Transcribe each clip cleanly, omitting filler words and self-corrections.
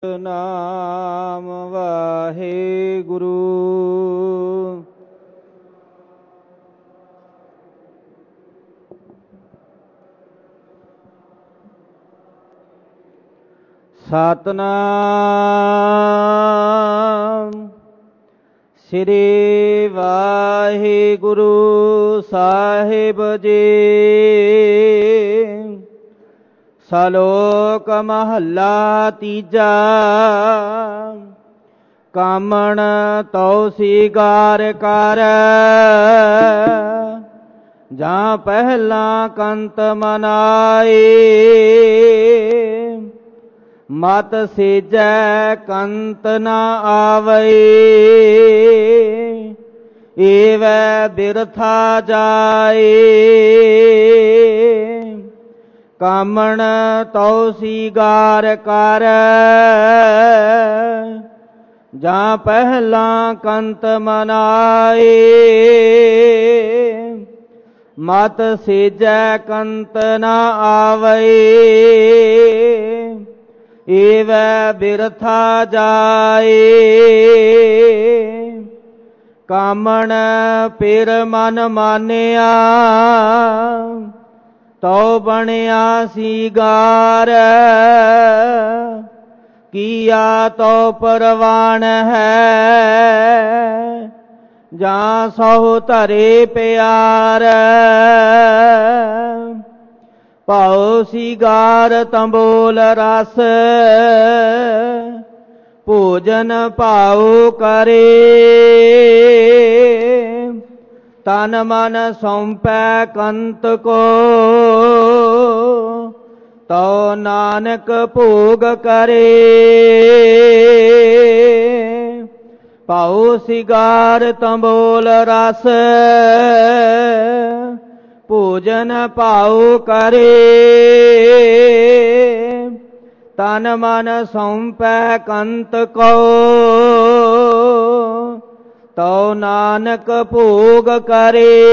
ਨਾਮ ਵਾਹਿਗੁਰੂ। ਸਤਿਨਾਮ ਸ੍ਰੀ ਵਾਹਿਗੁਰੂ ਸਾਹਿਬ ਜੀ। ਸ਼ਲੋਕ ਮਹੱਲਾ ਤੀਜਾ। ਕਾਮਣ ਤਉ ਸੀਗਾਰ ਕਰ, ਜਾਂ ਪਹਿਲਾਂ ਕੰਤ ਮਨਾਏ। ਮਤ ਸੀਜੈ ਕੰਤ ਨ ਆਵਈ, ਏਵੈ ਬਿਰਥਾ ਜਾਏ। ਕਾਮਣ ਤਉ ਸੀਗਾਰ ਕਰ, ਜਾਂ ਪਹਿਲਾਂ ਕੰਤ ਮਨਾਏ। ਮਤ ਸੀਜੈ ਕੰਤ ਨ ਆਵਈ, ਏਵੈ ਬਿਰਥਾ ਜਾਏ। ਕਾਮਣ ਪਿਰ ਮਨ ਮਾਨਿਆ, ਤਉ ਬਣਿਆ ਸੀਗਾਰ। ਕੀਆ ਤਉ ਪਰਵਾਨ ਹੈ, ਜਾਂ ਸਹੁ ਧਰੇ ਪਿਆਰ। ਭਾਉ ਸੀਗਾਰ ਤੰਬੋਲ ਰਸ, ਭੋਜਨ ਭਾਉ ਕਰੇ। ਤਨ ਮਨ ਸੌਂਪੈ ਕੰਤ ਕੋ, ਤਉ ਨਾਨਕ ਭੋਗ ਕਰੇ। ਭਾਉ ਸੀਗਾਰ ਤੰਬੋਲ ਰਸ, ਭੋਜਨ ਭਾਉ ਕਰੇ। ਤਨ ਮਨ ਸੌਂਪੈ ਕੰਤ ਕੋ, ਤਉ ਨਾਨਕ ਭੋਗ ਕਰੇ।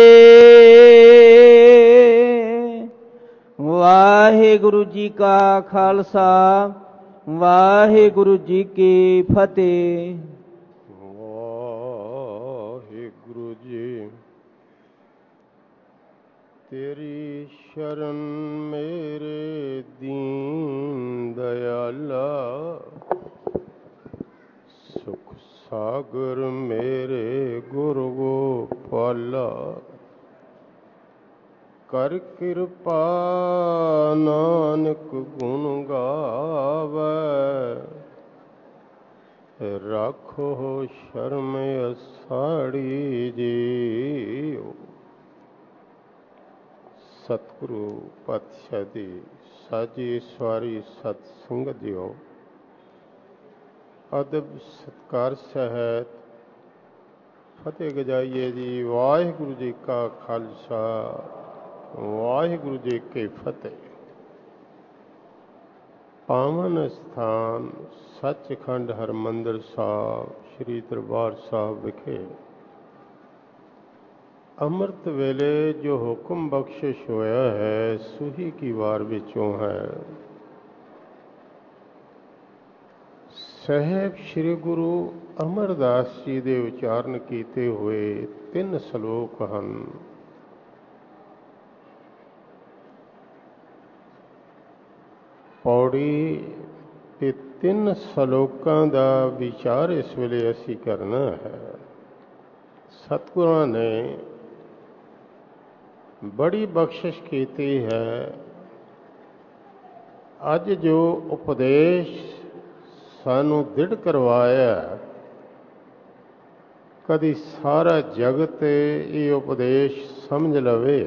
ਵਾਹਿਗੁਰੂ ਜੀ ਕਾ ਖਾਲਸਾ, ਵਾਹਿਗੁਰੂ ਜੀ ਕੀ ਫਤਿਹ। ਵਾਹਿਗੁਰੂ ਜੀ। ਤੇਰੀ ਸ਼ਰਨ ਮੇਰੇ ਦੀਨ ਦਇਆਲਾ, ਸੁਖ ਸਾਗਰ ਮੇਰੇ ਗੁਰ ਗੋਪਾਲਾ। ਕਰ ਕਿਰਪਾ ਨਾਨਕ ਗੁਣ ਗਾਵੈ, ਰਾਖੋ ਸ਼ਰਮ ਅਸਾੜੀ ਜੀਉ। ਸਤਿਗੁਰੂ ਪਾਤਸ਼ਾਹ ਦੀ ਸਾਜੀ ਸਵਾਰੀ ਸਤ ਸੰਗਤ ਜੀਓ। ਅਦਬ ਸਤਿਕਾਰ ਸਹਿਤ ਫਤਿਹ ਗਜਾਈਏ ਜੀ। ਵਾਹਿਗੁਰੂ ਜੀ ਕਾ ਖਾਲਸਾ, ਵਾਹਿਗੁਰੂ ਜੀ ਕੀ ਫਤਿਹ। ਪਾਵਨ ਸਥਾਨ ਸੱਚਖੰਡ ਹਰਿਮੰਦਰ ਸਾਹਿਬ ਸ੍ਰੀ ਦਰਬਾਰ ਸਾਹਿਬ ਵਿਖੇ ਅੰਮ੍ਰਿਤ ਵੇਲੇ ਜੋ ਹੁਕਮ ਬਖਸ਼ਿਸ਼ ਹੋਇਆ ਹੈ, ਸੂਹੀ ਕੀ ਵਾਰ ਵਿੱਚੋਂ ਹੈ। ਸਾਹਿਬ ਸ੍ਰੀ ਗੁਰੂ ਅਮਰਦਾਸ ਜੀ ਦੇ ਉਚਾਰਨ ਕੀਤੇ ਹੋਏ 3 ਸ਼ਲੋਕ ਹਨ। ਪੌੜੀ ਤੇ 3 ਸ਼ਲੋਕਾਂ ਦਾ ਵਿਚਾਰ ਇਸ ਵੇਲੇ ਅਸੀਂ ਕਰਨਾ ਹੈ। ਸਤਿਗੁਰਾਂ ਨੇ ਬੜੀ ਬਖਸ਼ਿਸ਼ ਕੀਤੀ ਹੈ। ਅੱਜ ਜੋ ਉਪਦੇਸ਼ ਸਾਨੂੰ ਦ੍ਰਿੜ ਕਰਵਾਇਆ, ਕਦੀ ਸਾਰਾ ਜਗਤ ਇਹ ਉਪਦੇਸ਼ ਸਮਝ ਲਵੇ,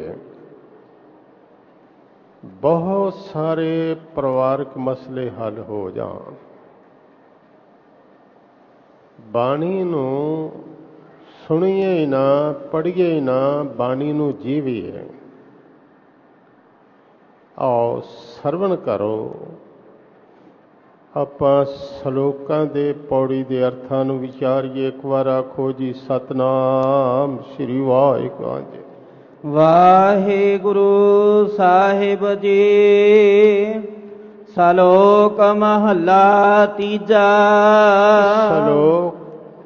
ਬਹੁਤ ਸਾਰੇ ਪਰਿਵਾਰਕ ਮਸਲੇ ਹੱਲ ਹੋ ਜਾਣ। ਬਾਣੀ ਨੂੰ ਸੁਣੀਏ ਹੀ ਨਾ, ਪੜ੍ਹੀਏ ਹੀ ਨਾ, ਬਾਣੀ ਨੂੰ ਜੀਵੀਏ। ਆਓ ਸਰਵਣ ਕਰੋ। ਆਪਾਂ ਸ਼ਲੋਕਾਂ ਦੇ ਪੌੜੀ ਦੇ ਅਰਥਾਂ ਨੂੰ ਵਿਚਾਰੀਏ। ਇੱਕ ਵਾਰ ਆਖੋ ਜੀ, ਸਤਿਨਾਮ ਸ੍ਰੀ ਵਾਹਿਗੁਰੂ ਜੀ। ਵਾਹਿਗੁਰੂ ਸਾਹਿਬ ਜੀ। ਸਲੋਕ ਮਹੱਲਾ ਤੀਜਾ। ਸ਼ਲੋਕ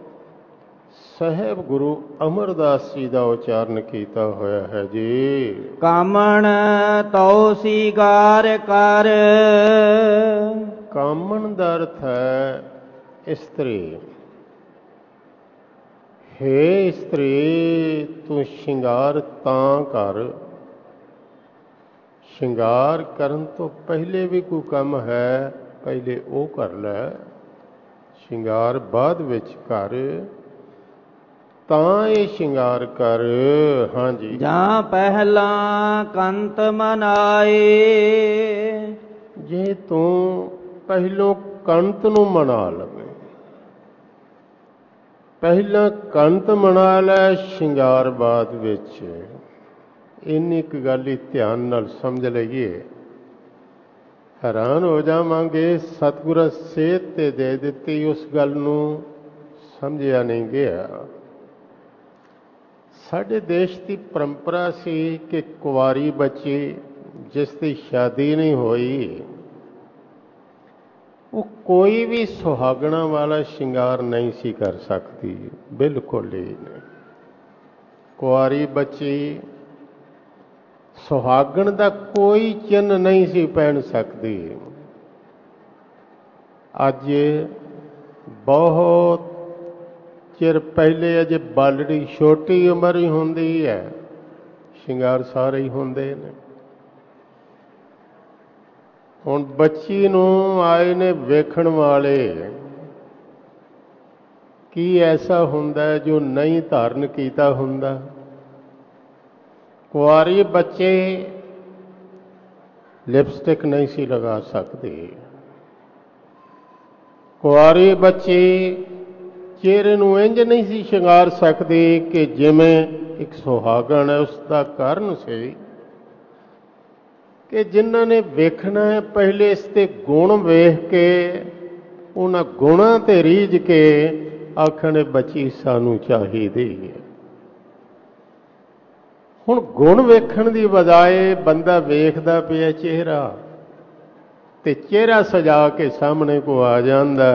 ਸਾਹਿਬ ਗੁਰੂ ਅਮਰਦਾਸ ਜੀ ਦਾ ਉਚਾਰਨ ਕੀਤਾ ਹੋਇਆ ਹੈ ਜੀ। ਕਾਮਣ ਤਉ ਸੀਗਾਰ ਕਰ। ਕਾਮਣ ਦਾ ਅਰਥ ਹੈ ਇਸਤਰੀ। ਹੇ ਇਸਤਰੀ, ਤੂੰ ਸ਼ਿੰਗਾਰ ਤਾਂ ਕਰ। ਸ਼ਿੰਗਾਰ ਕਰਨ ਤੋਂ ਪਹਿਲੇ ਵੀ ਕੋਈ ਕੰਮ ਹੈ, ਪਹਿਲੇ ਉਹ ਕਰ ਲੈ। ਸ਼ਿੰਗਾਰ ਬਾਅਦ ਵਿੱਚ ਕਰ, ਤਾਂ ਇਹ ਸ਼ਿੰਗਾਰ ਕਰ। ਹਾਂਜੀ। ਜਾਂ ਪਹਿਲਾਂ ਕੰਤ ਮਨਾਏ। ਜੇ ਤੂੰ ਪਹਿਲੋਂ ਕੰਤ ਨੂੰ ਮਨਾ ਲਵੇਂ, ਪਹਿਲਾਂ ਕੰਤ ਮਨਾ ਲੈ, ਸ਼ਿੰਗਾਰ ਬਾਅਦ ਵਿੱਚ। ਇੰਨੀ ਕੁ ਗੱਲ ਹੀ ਧਿਆਨ ਨਾਲ ਸਮਝ ਲਈਏ, ਹੈਰਾਨ ਹੋ ਜਾਵਾਂਗੇ। ਸਤਿਗੁਰਾਂ ਸੇਧ ਤੇ ਦੇ ਦਿੱਤੀ, ਉਸ ਗੱਲ ਨੂੰ ਸਮਝਿਆ ਨਹੀਂ ਗਿਆ। ਸਾਡੇ ਦੇਸ਼ ਦੀ ਪਰੰਪਰਾ ਸੀ ਕਿ ਕੁਆਰੀ ਬੱਚੀ ਜਿਸ ਦੀ ਸ਼ਾਦੀ ਨਹੀਂ ਹੋਈ, ਉਹ ਕੋਈ ਵੀ ਸੁਹਾਗਣਾ ਵਾਲਾ ਸ਼ਿੰਗਾਰ ਨਹੀਂ ਸੀ ਕਰ ਸਕਦੀ। ਬਿਲਕੁਲ ਹੀ ਨਹੀਂ। ਕੁਆਰੀ ਬੱਚੀ ਸੁਹਾਗਣ ਦਾ ਕੋਈ ਚਿੰਨ੍ਹ ਨਹੀਂ ਸੀ ਪਹਿਨ ਸਕਦੀ। ਅੱਜ ਬਹੁਤ ਚਿਰ ਪਹਿਲੇ ਅਜੇ ਬਾਲੜੀ ਛੋਟੀ ਉਮਰ ਹੀ ਹੁੰਦੀ ਹੈ, ਸ਼ਿੰਗਾਰ ਸਾਰੇ ਹੀ ਹੁੰਦੇ ਨੇ। ਹੁਣ ਬੱਚੀ ਨੂੰ ਆਏ ਨੇ ਵੇਖਣ ਵਾਲੇ, ਕੀ ਐਸਾ ਹੁੰਦਾ ਜੋ ਨਹੀਂ ਧਾਰਨ ਕੀਤਾ ਹੁੰਦਾ? ਕੁਆਰੀ ਬੱਚੇ ਲਿਪਸਟਿਕ ਨਹੀਂ ਸੀ ਲਗਾ ਸਕਦੇ। ਕੁਆਰੀ ਬੱਚੀ ਚਿਹਰੇ ਨੂੰ ਇੰਝ ਨਹੀਂ ਸੀ ਸ਼ਿੰਗਾਰ ਸਕਦੀ ਕਿ ਜਿਵੇਂ ਇੱਕ ਸੁਹਾਗਣ ਹੈ। ਉਸ ਦਾ ਕਾਰਨ ਸੀ ਕਿ ਜਿਨ੍ਹਾਂ ਨੇ ਵੇਖਣਾ ਹੈ, ਪਹਿਲੇ ਇਸ ਤੇ ਗੁਣ ਵੇਖ ਕੇ, ਉਹਨਾਂ ਗੁਣਾਂ ਤੇ ਰੀਝ ਕੇ ਆਖਣ ਬੱਚੀ ਸਾਨੂੰ ਚਾਹੀਦੀ ਹੈ। ਹੁਣ ਗੁਣ ਵੇਖਣ ਦੀ ਬਜਾਏ ਬੰਦਾ ਵੇਖਦਾ ਪਿਆ ਚਿਹਰਾ, ਤੇ ਚਿਹਰਾ ਸਜਾ ਕੇ ਸਾਹਮਣੇ ਕੋ ਆ ਜਾਂਦਾ।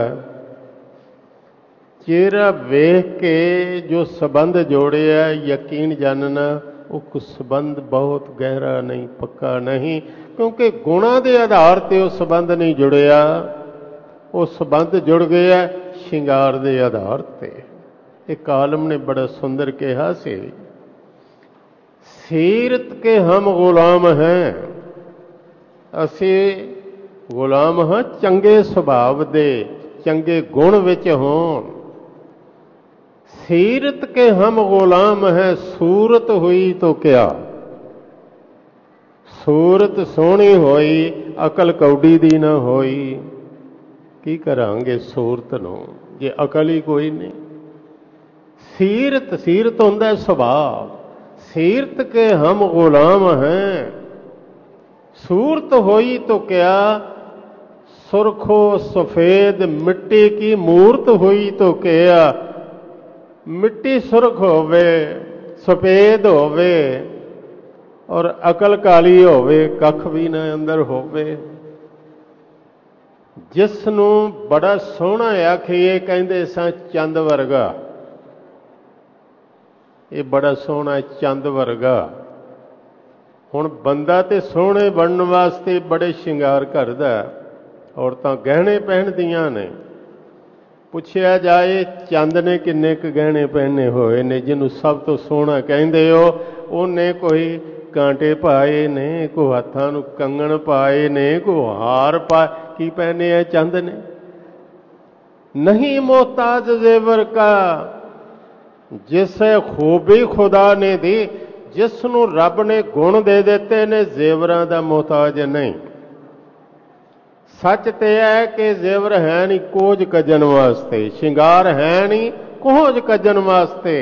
ਚਿਹਰਾ ਵੇਖ ਕੇ ਜੋ ਸੰਬੰਧ ਜੋੜਿਆ, ਯਕੀਨ ਜਾਣਨਾ ਉਹ ਸੰਬੰਧ ਬਹੁਤ ਗਹਿਰਾ ਨਹੀਂ, ਪੱਕਾ ਨਹੀਂ, ਕਿਉਂਕਿ ਗੁਣਾਂ ਦੇ ਆਧਾਰ ਤੇ ਉਹ ਸੰਬੰਧ ਨਹੀਂ ਜੁੜਿਆ। ਉਹ ਸੰਬੰਧ ਜੁੜ ਗਿਆ ਸ਼ਿੰਗਾਰ ਦੇ ਆਧਾਰ ਤੇ। ਇੱਕ ਆਲਮ ਨੇ ਬੜਾ ਸੁੰਦਰ ਕਿਹਾ ਸੀ, ਸੀਰਤ ਕੇ ਹਮ ਗੁਲਾਮ ਹੈ। ਅਸੀਂ ਗੁਲਾਮ ਹਾਂ ਚੰਗੇ ਸੁਭਾਵ ਦੇ, ਚੰਗੇ ਗੁਣ ਵਿੱਚ ਹੋਣ। ਸੀਰਤ ਕੇ ਹਮ ਗੁਲਾਮ ਹੈ, ਸੂਰਤ ਹੋਈ ਤੋ ਕਿਆ। ਸੂਰਤ ਸੋਹਣੀ ਹੋਈ, ਅਕਲ ਕੌਡੀ ਦੀ ਨਾ ਹੋਈ, ਕੀ ਕਰਾਂਗੇ ਸੂਰਤ ਨੂੰ ਜੇ ਅਕਲ ਹੀ ਕੋਈ ਨਹੀਂ। ਸੀਰਤ, ਸੀਰਤ ਹੁੰਦਾ ਸੁਭਾਵ। ਸੀਰਤ ਕੇ ਹਮ ਗੁਲਾਮ ਹੈ, सूरत होई तो क्या, सुरखो सफेद मिट्टी की मूर्त हुई तो क्या। मिट्टी सुरख होवे, सफेद होवे और अकल काली होवे, कख भी ना अंदर होवे। जिस नूं बड़ा सोहना आखिए कहंदे सां चंद वर्गा, ये बड़ा सोहना चंद वर्गा। ਹੁਣ ਬੰਦਾ ਤੇ ਸੋਹਣੇ ਬਣਨ ਵਾਸਤੇ ਬੜੇ ਸ਼ਿੰਗਾਰ ਕਰਦਾ, ਔਰਤਾਂ ਗਹਿਣੇ ਪਹਿਨਦੀਆਂ ਨੇ। ਪੁੱਛਿਆ ਜਾਏ ਚੰਦ ਨੇ ਕਿੰਨੇ ਕੁ ਗਹਿਣੇ ਪਹਿਨੇ ਹੋਏ ਨੇ? ਜਿਹਨੂੰ ਸਭ ਤੋਂ ਸੋਹਣਾ ਕਹਿੰਦੇ ਹੋ, ਉਹਨੇ ਕੋਈ ਕਾਂਟੇ ਪਾਏ ਨੇ, ਕੋਈ ਹੱਥਾਂ ਨੂੰ ਕੰਗਣ ਪਾਏ ਨੇ, ਕੋਈ ਹਾਰ ਪਾ, ਕੀ ਪਹਿਨੇ ਆ ਚੰਦ ਨੇ? ਨਹੀਂ ਮੁਹਤਾਜ ਜ਼ੇਵਰ ਕਾ ਜਿਸੇ ਖੂਬੀ ਖੁਦਾ ਨੇ ਦੀ। ਜਿਸ ਨੂੰ ਰੱਬ ਨੇ ਗੁਣ ਦੇ ਦਿੱਤੇ ਨੇ, ਜ਼ੇਵਰਾਂ ਦਾ ਮੁਹਤਾਜ ਨਹੀਂ। ਸੱਚ ਤੇ ਹੈ ਕਿ ਜ਼ੇਵਰ ਹੈ ਨਹੀਂ ਕੋਝ ਕੱਜਣ ਵਾਸਤੇ, ਸ਼ਿੰਗਾਰ ਹੈ ਨਹੀਂ ਕੋਝ ਕੱਜਣ ਵਾਸਤੇ।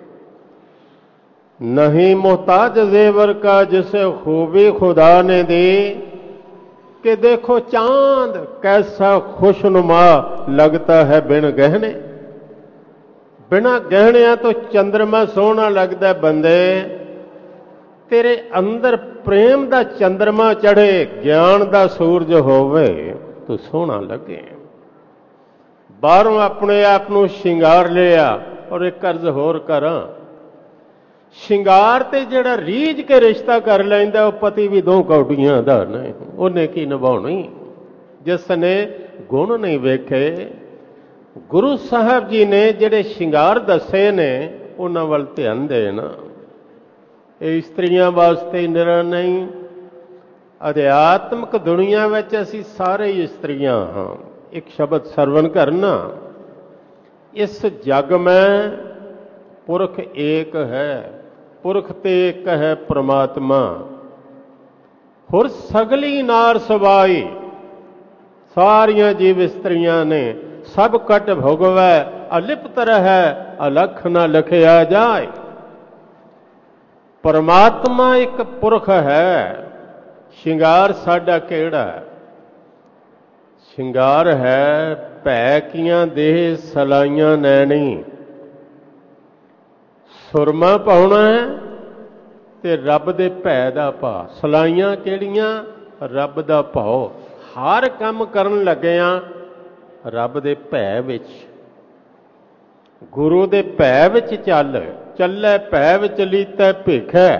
नहीं मोहताज जेवर का जिसे खूबी खुदा ने दी। कि देखो चांद कैसा खुशनुमा लगता है बिन गहने। बिना गहणिया तो चंद्रमा सोहना लगता बंदे, ਤੇਰੇ ਅੰਦਰ ਪ੍ਰੇਮ ਦਾ ਚੰਦਰਮਾ ਚੜ੍ਹੇ, ਗਿਆਨ ਦਾ ਸੂਰਜ ਹੋਵੇ, ਤੂੰ ਸੋਹਣਾ ਲੱਗੇ। ਬਾਹਰੋਂ ਆਪਣੇ ਆਪ ਨੂੰ ਸ਼ਿੰਗਾਰ ਲਿਆ। ਔਰ ਇੱਕ ਅਰਜ਼ ਹੋਰ ਕਰਾਂ, ਸ਼ਿੰਗਾਰ ਤੇ ਜਿਹੜਾ ਰੀਝ ਕੇ ਰਿਸ਼ਤਾ ਕਰ ਲੈਂਦਾ ਉਹ ਪਤੀ ਵੀ ਦੋ ਕੌਡੀਆਂ ਦਾ ਨਹੀਂ। ਉਹਨੇ ਕੀ ਨਿਭਾਉਣੀ ਜਿਸ ਨੇ ਗੁਣ ਨਹੀਂ ਵੇਖੇ। ਗੁਰੂ ਸਾਹਿਬ ਜੀ ਨੇ ਜਿਹੜੇ ਸ਼ਿੰਗਾਰ ਦੱਸੇ ਨੇ ਉਹਨਾਂ ਵੱਲ ਧਿਆਨ ਦੇਣਾ। ਇਹ ਇਸਤਰੀਆਂ ਵਾਸਤੇ ਨਿਰਾ ਨਹੀਂ, ਅਧਿਆਤਮਕ ਦੁਨੀਆ ਵਿੱਚ ਅਸੀਂ ਸਾਰੇ ਹੀ ਇਸਤਰੀਆਂ ਹਾਂ। ਇੱਕ ਸ਼ਬਦ ਸਰਵਣ ਕਰਨਾ, ਇਸ ਜਗ ਮੈਂ ਪੁਰਖ ਏਕ ਹੈ, ਪੁਰਖ ਤੇ ਇੱਕ ਹੈ ਪ੍ਰਮਾਤਮਾ। ਹੋਰ ਸਗਲੀ ਨਾਰ ਸਵਾਈ, ਸਾਰੀਆਂ ਜੀਵ ਇਸਤਰੀਆਂ ਨੇ। ਸਭ ਕਟ ਭੋਗਵੈ ਅਲਿਪਤ ਰਹਿ, ਅਲਖ ਨਾ ਲਖਿਆ ਜਾਏ। ਪਰਮਾਤਮਾ ਇੱਕ ਪੁਰਖ ਹੈ। ਸ਼ਿੰਗਾਰ ਸਾਡਾ ਕਿਹੜਾ? ਸ਼ਿੰਗਾਰ ਹੈ ਭੈ ਕੀਆਂ ਦੇਹ ਸਲਾਈਆਂ ਨੈਣੀ। ਸੁਰਮਾ ਪਾਉਣਾ ਹੈ ਤੇ ਰੱਬ ਦੇ ਭੈ ਦਾ ਭਾਅ। ਸਲਾਈਆਂ ਕਿਹੜੀਆਂ? ਰੱਬ ਦਾ ਭਾਉ। ਹਰ ਕੰਮ ਕਰਨ ਲੱਗਿਆਂ ਰੱਬ ਦੇ ਭੈ ਵਿੱਚ, ਗੁਰੂ ਦੇ ਭੈ ਵਿੱਚ ਚੱਲ। ਚੱਲੇ ਭੈ ਵਿੱਚ ਲੀਤੈ ਭੇਖੈ।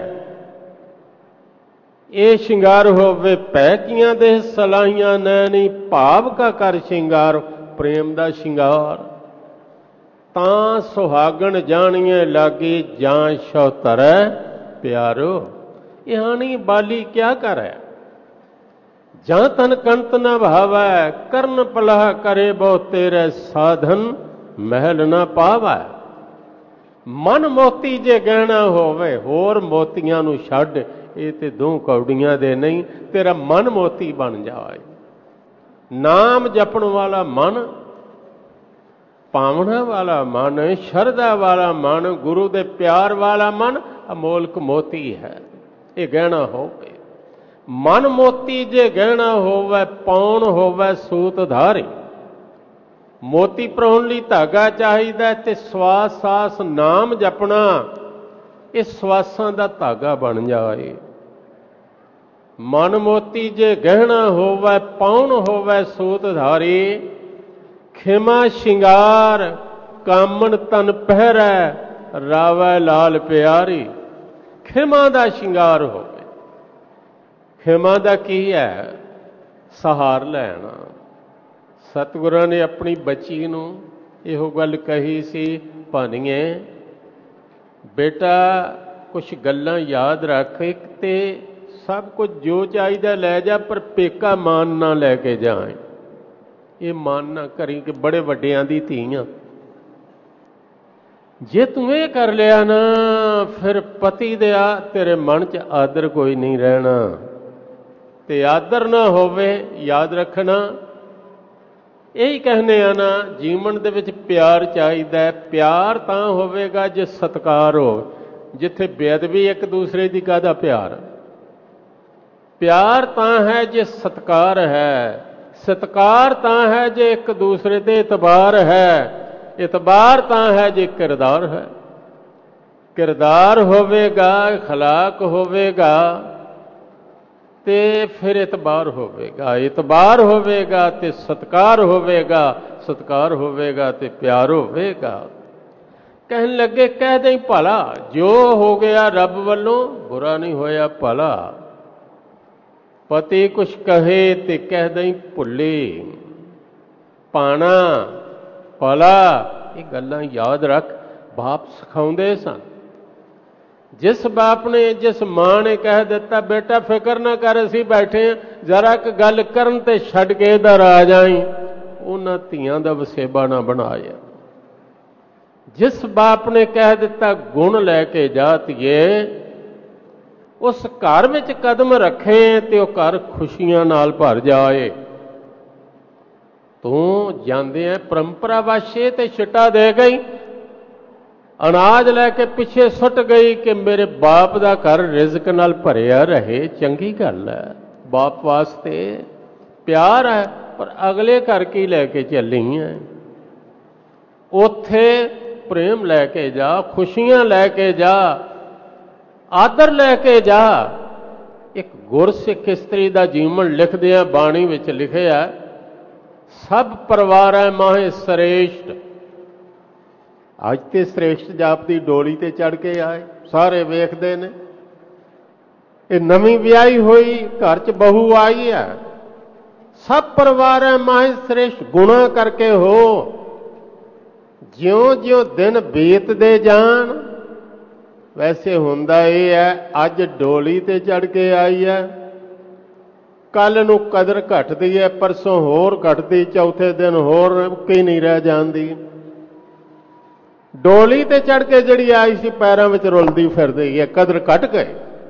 ਇਹ ਸ਼ਿੰਗਾਰ ਹੋਵੇ ਭੈ ਕੀਆਂ ਦੇਹ ਸਲਾਈਆਂ ਨੈਣੀ। ਭਾਵ ਕਾ ਕਰ ਸ਼ਿੰਗਾਰ, ਪ੍ਰੇਮ ਦਾ ਸ਼ਿੰਗਾਰ। ਤਾਂ ਸੁਹਾਗਣ ਜਾਣੀਏ ਲਾਗੀ, ਜਾਂ ਸ਼ੋ ਧਰੈ ਪਿਆਰੋ। ਇਹਾਨੀ ਬਾਲੀ ਕਿਆ ਕਰੈ, ਜਾਂ ਤਨ ਕੰਤ ਨਾ ਭਾਵੈ। ਕਰਨ ਪਲਾਹ ਕਰੇ ਬਹੁ ਤੇਰੇ, ਸਾਧਨ ਮਹਿਲ ਨਾ ਪਾਵੈ। ਮਨ ਮੋਤੀ ਜੇ ਗਹਿਣਾ ਹੋਵੇ, ਹੋਰ ਮੋਤੀਆਂ ਨੂੰ ਛੱਡ। ਇਹ ਤੇ ਦੋ ਕੌਡੀਆਂ ਦੇ ਨਹੀਂ, ਤੇਰਾ ਮਨ ਮੋਤੀ ਬਣ ਜਾਏ। ਨਾਮ ਜਪਣ ਵਾਲਾ ਮਨ, ਭਾਵਨਾ ਵਾਲਾ ਮਨ, ਸ਼ਰਧਾ ਵਾਲਾ ਮਨ, ਗੁਰੂ ਦੇ ਪਿਆਰ ਵਾਲਾ ਮਨ ਅਮੋਲਕ ਮੋਤੀ ਹੈ। ਇਹ ਗਹਿਣਾ ਹੋਵੇ। ਮਨ ਮੋਤੀ ਜੇ ਗਹਿਣਾ ਹੋਵੇ, ਪਾਉਣ ਹੋਵੇ ਸੂਤ ਧਾਰੀ। ਮੋਤੀ ਪਰਾਉਣ ਲਈ ਧਾਗਾ ਚਾਹੀਦਾ ਤੇ ਸਵਾਸ ਸਾਸ ਨਾਮ ਜਪਣਾ ਇਹ ਸਵਾਸਾਂ ਦਾ ਧਾਗਾ ਬਣ ਜਾਏ। ਮਨ ਮੋਤੀ ਜੇ ਗਹਿਣਾ ਹੋਵੇ, ਪਾਉਣ ਹੋਵੇ ਸੂਤ ਧਾਰੀ। ਖਿਮਾ ਸ਼ਿੰਗਾਰ ਕਾਮਣ ਤਨ ਪਹਿਰੈ, ਰਾਵੈ ਲਾਲ ਪਿਆਰੀ। ਖਿਮਾ ਦਾ ਸ਼ਿੰਗਾਰ ਹੋਵੇ। ਖਿਮਾ ਦਾ ਕੀ ਹੈ? ਸਹਾਰ ਲੈਣਾ। ਸਤਿਗੁਰਾਂ ਨੇ ਆਪਣੀ ਬੱਚੀ ਨੂੰ ਇਹੋ ਗੱਲ ਕਹੀ ਸੀ, ਭਾਨੀਏ ਬੇਟਾ ਕੁਛ ਗੱਲਾਂ ਯਾਦ ਰੱਖ। ਇੱਕ ਤੇ ਸਭ ਕੁਝ ਜੋ ਚਾਹੀਦਾ ਲੈ ਜਾ, ਪਰ ਪੇਕਾ ਮਾਨ ਨਾ ਲੈ ਕੇ ਜਾਏ। ਇਹ ਮਾਨ ਨਾ ਕਰੀ ਕਿ ਬੜੇ ਵੱਡਿਆਂ ਦੀ ਧੀ ਆ। ਜੇ ਤੂੰ ਇਹ ਕਰ ਲਿਆ ਨਾ, ਫਿਰ ਪਤੀ ਦੇ ਤੇਰੇ ਮਨ 'ਚ ਆਦਰ ਕੋਈ ਨਹੀਂ ਰਹਿਣਾ। ਤੇ ਆਦਰ ਨਾ ਹੋਵੇ, ਯਾਦ ਰੱਖਣਾ। ਇਹੀ ਕਹਿੰਦੇ ਆ ਨਾ, ਜੀਵਨ ਦੇ ਵਿੱਚ ਪਿਆਰ ਚਾਹੀਦਾ। ਪਿਆਰ ਤਾਂ ਹੋਵੇਗਾ ਜੇ ਸਤਿਕਾਰ ਹੋਵੇ। ਜਿੱਥੇ ਬੇਅਦਬੀ ਇੱਕ ਦੂਸਰੇ ਦੀ, ਕਾਹਦਾ ਪਿਆਰ? ਪਿਆਰ ਤਾਂ ਹੈ ਜੇ ਸਤਿਕਾਰ ਹੈ। ਸਤਿਕਾਰ ਤਾਂ ਹੈ ਜੇ ਇੱਕ ਦੂਸਰੇ ਤੇ ਇਤਬਾਰ ਹੈ। ਇਤਬਾਰ ਤਾਂ ਹੈ ਜੇ ਕਿਰਦਾਰ ਹੈ। ਕਿਰਦਾਰ ਹੋਵੇਗਾ, ਅਖਲਾਕ ਹੋਵੇਗਾ ਤੇ ਫਿਰ ਇਤਬਾਰ ਹੋਵੇਗਾ। ਇਤਬਾਰ ਹੋਵੇਗਾ ਤੇ ਸਤਿਕਾਰ ਹੋਵੇਗਾ। ਸਤਿਕਾਰ ਹੋਵੇਗਾ ਤੇ ਪਿਆਰ ਹੋਵੇਗਾ। ਕਹਿਣ ਲੱਗੇ ਕਹਿ ਦੇਈ ਭਲਾ, ਜੋ ਹੋ ਗਿਆ ਰੱਬ ਵੱਲੋਂ ਬੁਰਾ ਨਹੀਂ ਹੋਇਆ ਭਲਾ। ਪਤੀ ਕੁਛ ਕਹੇ ਤੇ ਕਹਿ ਦੇਈ ਭੁੱਲੇ। ਪਾਣਾ ਭਲਾ, ਇਹ ਗੱਲਾਂ ਯਾਦ ਰੱਖ। ਬਾਪ ਸਿਖਾਉਂਦੇ ਸਨ। ਜਿਸ ਬਾਪ ਨੇ, ਜਿਸ ਮਾਂ ਨੇ ਕਹਿ ਦਿੱਤਾ ਬੇਟਾ ਫਿਕਰ ਨਾ ਕਰ, ਅਸੀਂ ਬੈਠੇ ਹਾਂ, ਜ਼ਰਾ ਇੱਕ ਗੱਲ ਕਰਨ ਤੇ ਛੱਡ ਕੇ ਇੱਧਰ ਆ ਜਾਈਂ, ਉਹਨਾਂ ਧੀਆਂ ਦਾ ਵਸੇਬਾ ਨਾ ਬਣਾਇਆ। ਜਿਸ ਬਾਪ ਨੇ ਕਹਿ ਦਿੱਤਾ ਗੁਣ ਲੈ ਕੇ ਜਾ ਧੀਏ, ਉਸ ਘਰ ਵਿੱਚ ਕਦਮ ਰੱਖੇ ਤੇ ਉਹ ਘਰ ਖੁਸ਼ੀਆਂ ਨਾਲ ਭਰ ਜਾਏ। ਤੂੰ ਜਾਂਦੇ ਆ ਪਰੰਪਰਾ ਵਾਸ਼ੇ ਤੇ ਛਿੱਟਾ ਦੇ ਗਈ, ਅਨਾਜ ਲੈ ਕੇ ਪਿੱਛੇ ਸੁੱਟ ਗਈ ਕਿ ਮੇਰੇ ਬਾਪ ਦਾ ਘਰ ਰਿਜ਼ਕ ਨਾਲ ਭਰਿਆ ਰਹੇ। ਚੰਗੀ ਗੱਲ ਹੈ, ਬਾਪ ਵਾਸਤੇ ਪਿਆਰ ਹੈ, ਪਰ ਅਗਲੇ ਘਰ ਕੀ ਲੈ ਕੇ ਚੱਲੀ ਹੈ? ਉੱਥੇ ਪ੍ਰੇਮ ਲੈ ਕੇ ਜਾ, ਖੁਸ਼ੀਆਂ ਲੈ ਕੇ ਜਾ। ਆਦਰ ਲੈ ਕੇ ਜਾ। ਇੱਕ ਗੁਰਸਿੱਖ ਇਸਤਰੀ ਦਾ ਜੀਵਨ ਲਿਖਦਿਆਂ ਬਾਣੀ ਵਿੱਚ ਲਿਖਿਆ, ਸਭ ਪਰਿਵਾਰੈ ਮਾਹੇ ਸ੍ਰੇਸ਼ਟ। ਅੱਜ ਤੇ ਸ੍ਰੇਸ਼ਟ ਜਾਪਦੀ ਡੋਲੀ ਤੇ ਚੜ ਕੇ ਆਏ, ਸਾਰੇ ਵੇਖਦੇ ਨੇ। ਇਹ ਨਵੀਂ ਵਿਆਹੀ ਹੋਈ ਘਰ 'ਚ ਬਹੂ ਆਈ ਹੈ। ਸਭ ਪਰਿਵਾਰੈ ਮਾਹੇ ਸ੍ਰੇਸ਼ਟ, ਗੁਣਾ ਕਰਕੇ ਹੋ। ਜਿਉਂ-ਜਿਉਂ ਦਿਨ ਬੀਤਦੇ ਜਾਣ, ਵੈਸੇ ਹੁੰਦਾ ਇਹ ਹੈ ਅੱਜ ਡੋਲੀ ਤੇ ਚੜ ਕੇ ਆਈ ਹੈ, ਕੱਲ ਨੂੰ ਕਦਰ ਘਟਦੀ ਹੈ, ਪਰਸੋਂ ਹੋਰ ਘਟਦੀ, ਚੌਥੇ ਦਿਨ ਹੋਰ ਰੁਕੀ ਨਹੀਂ ਰਹਿ ਜਾਂਦੀ। ਡੋਲੀ ਤੇ ਚੜ ਕੇ ਜਿਹੜੀ ਆਈ ਸੀ ਪੈਰਾਂ ਵਿੱਚ ਰੁਲਦੀ ਫਿਰਦੀ ਹੈ, ਕਦਰ ਘਟ ਗਈ।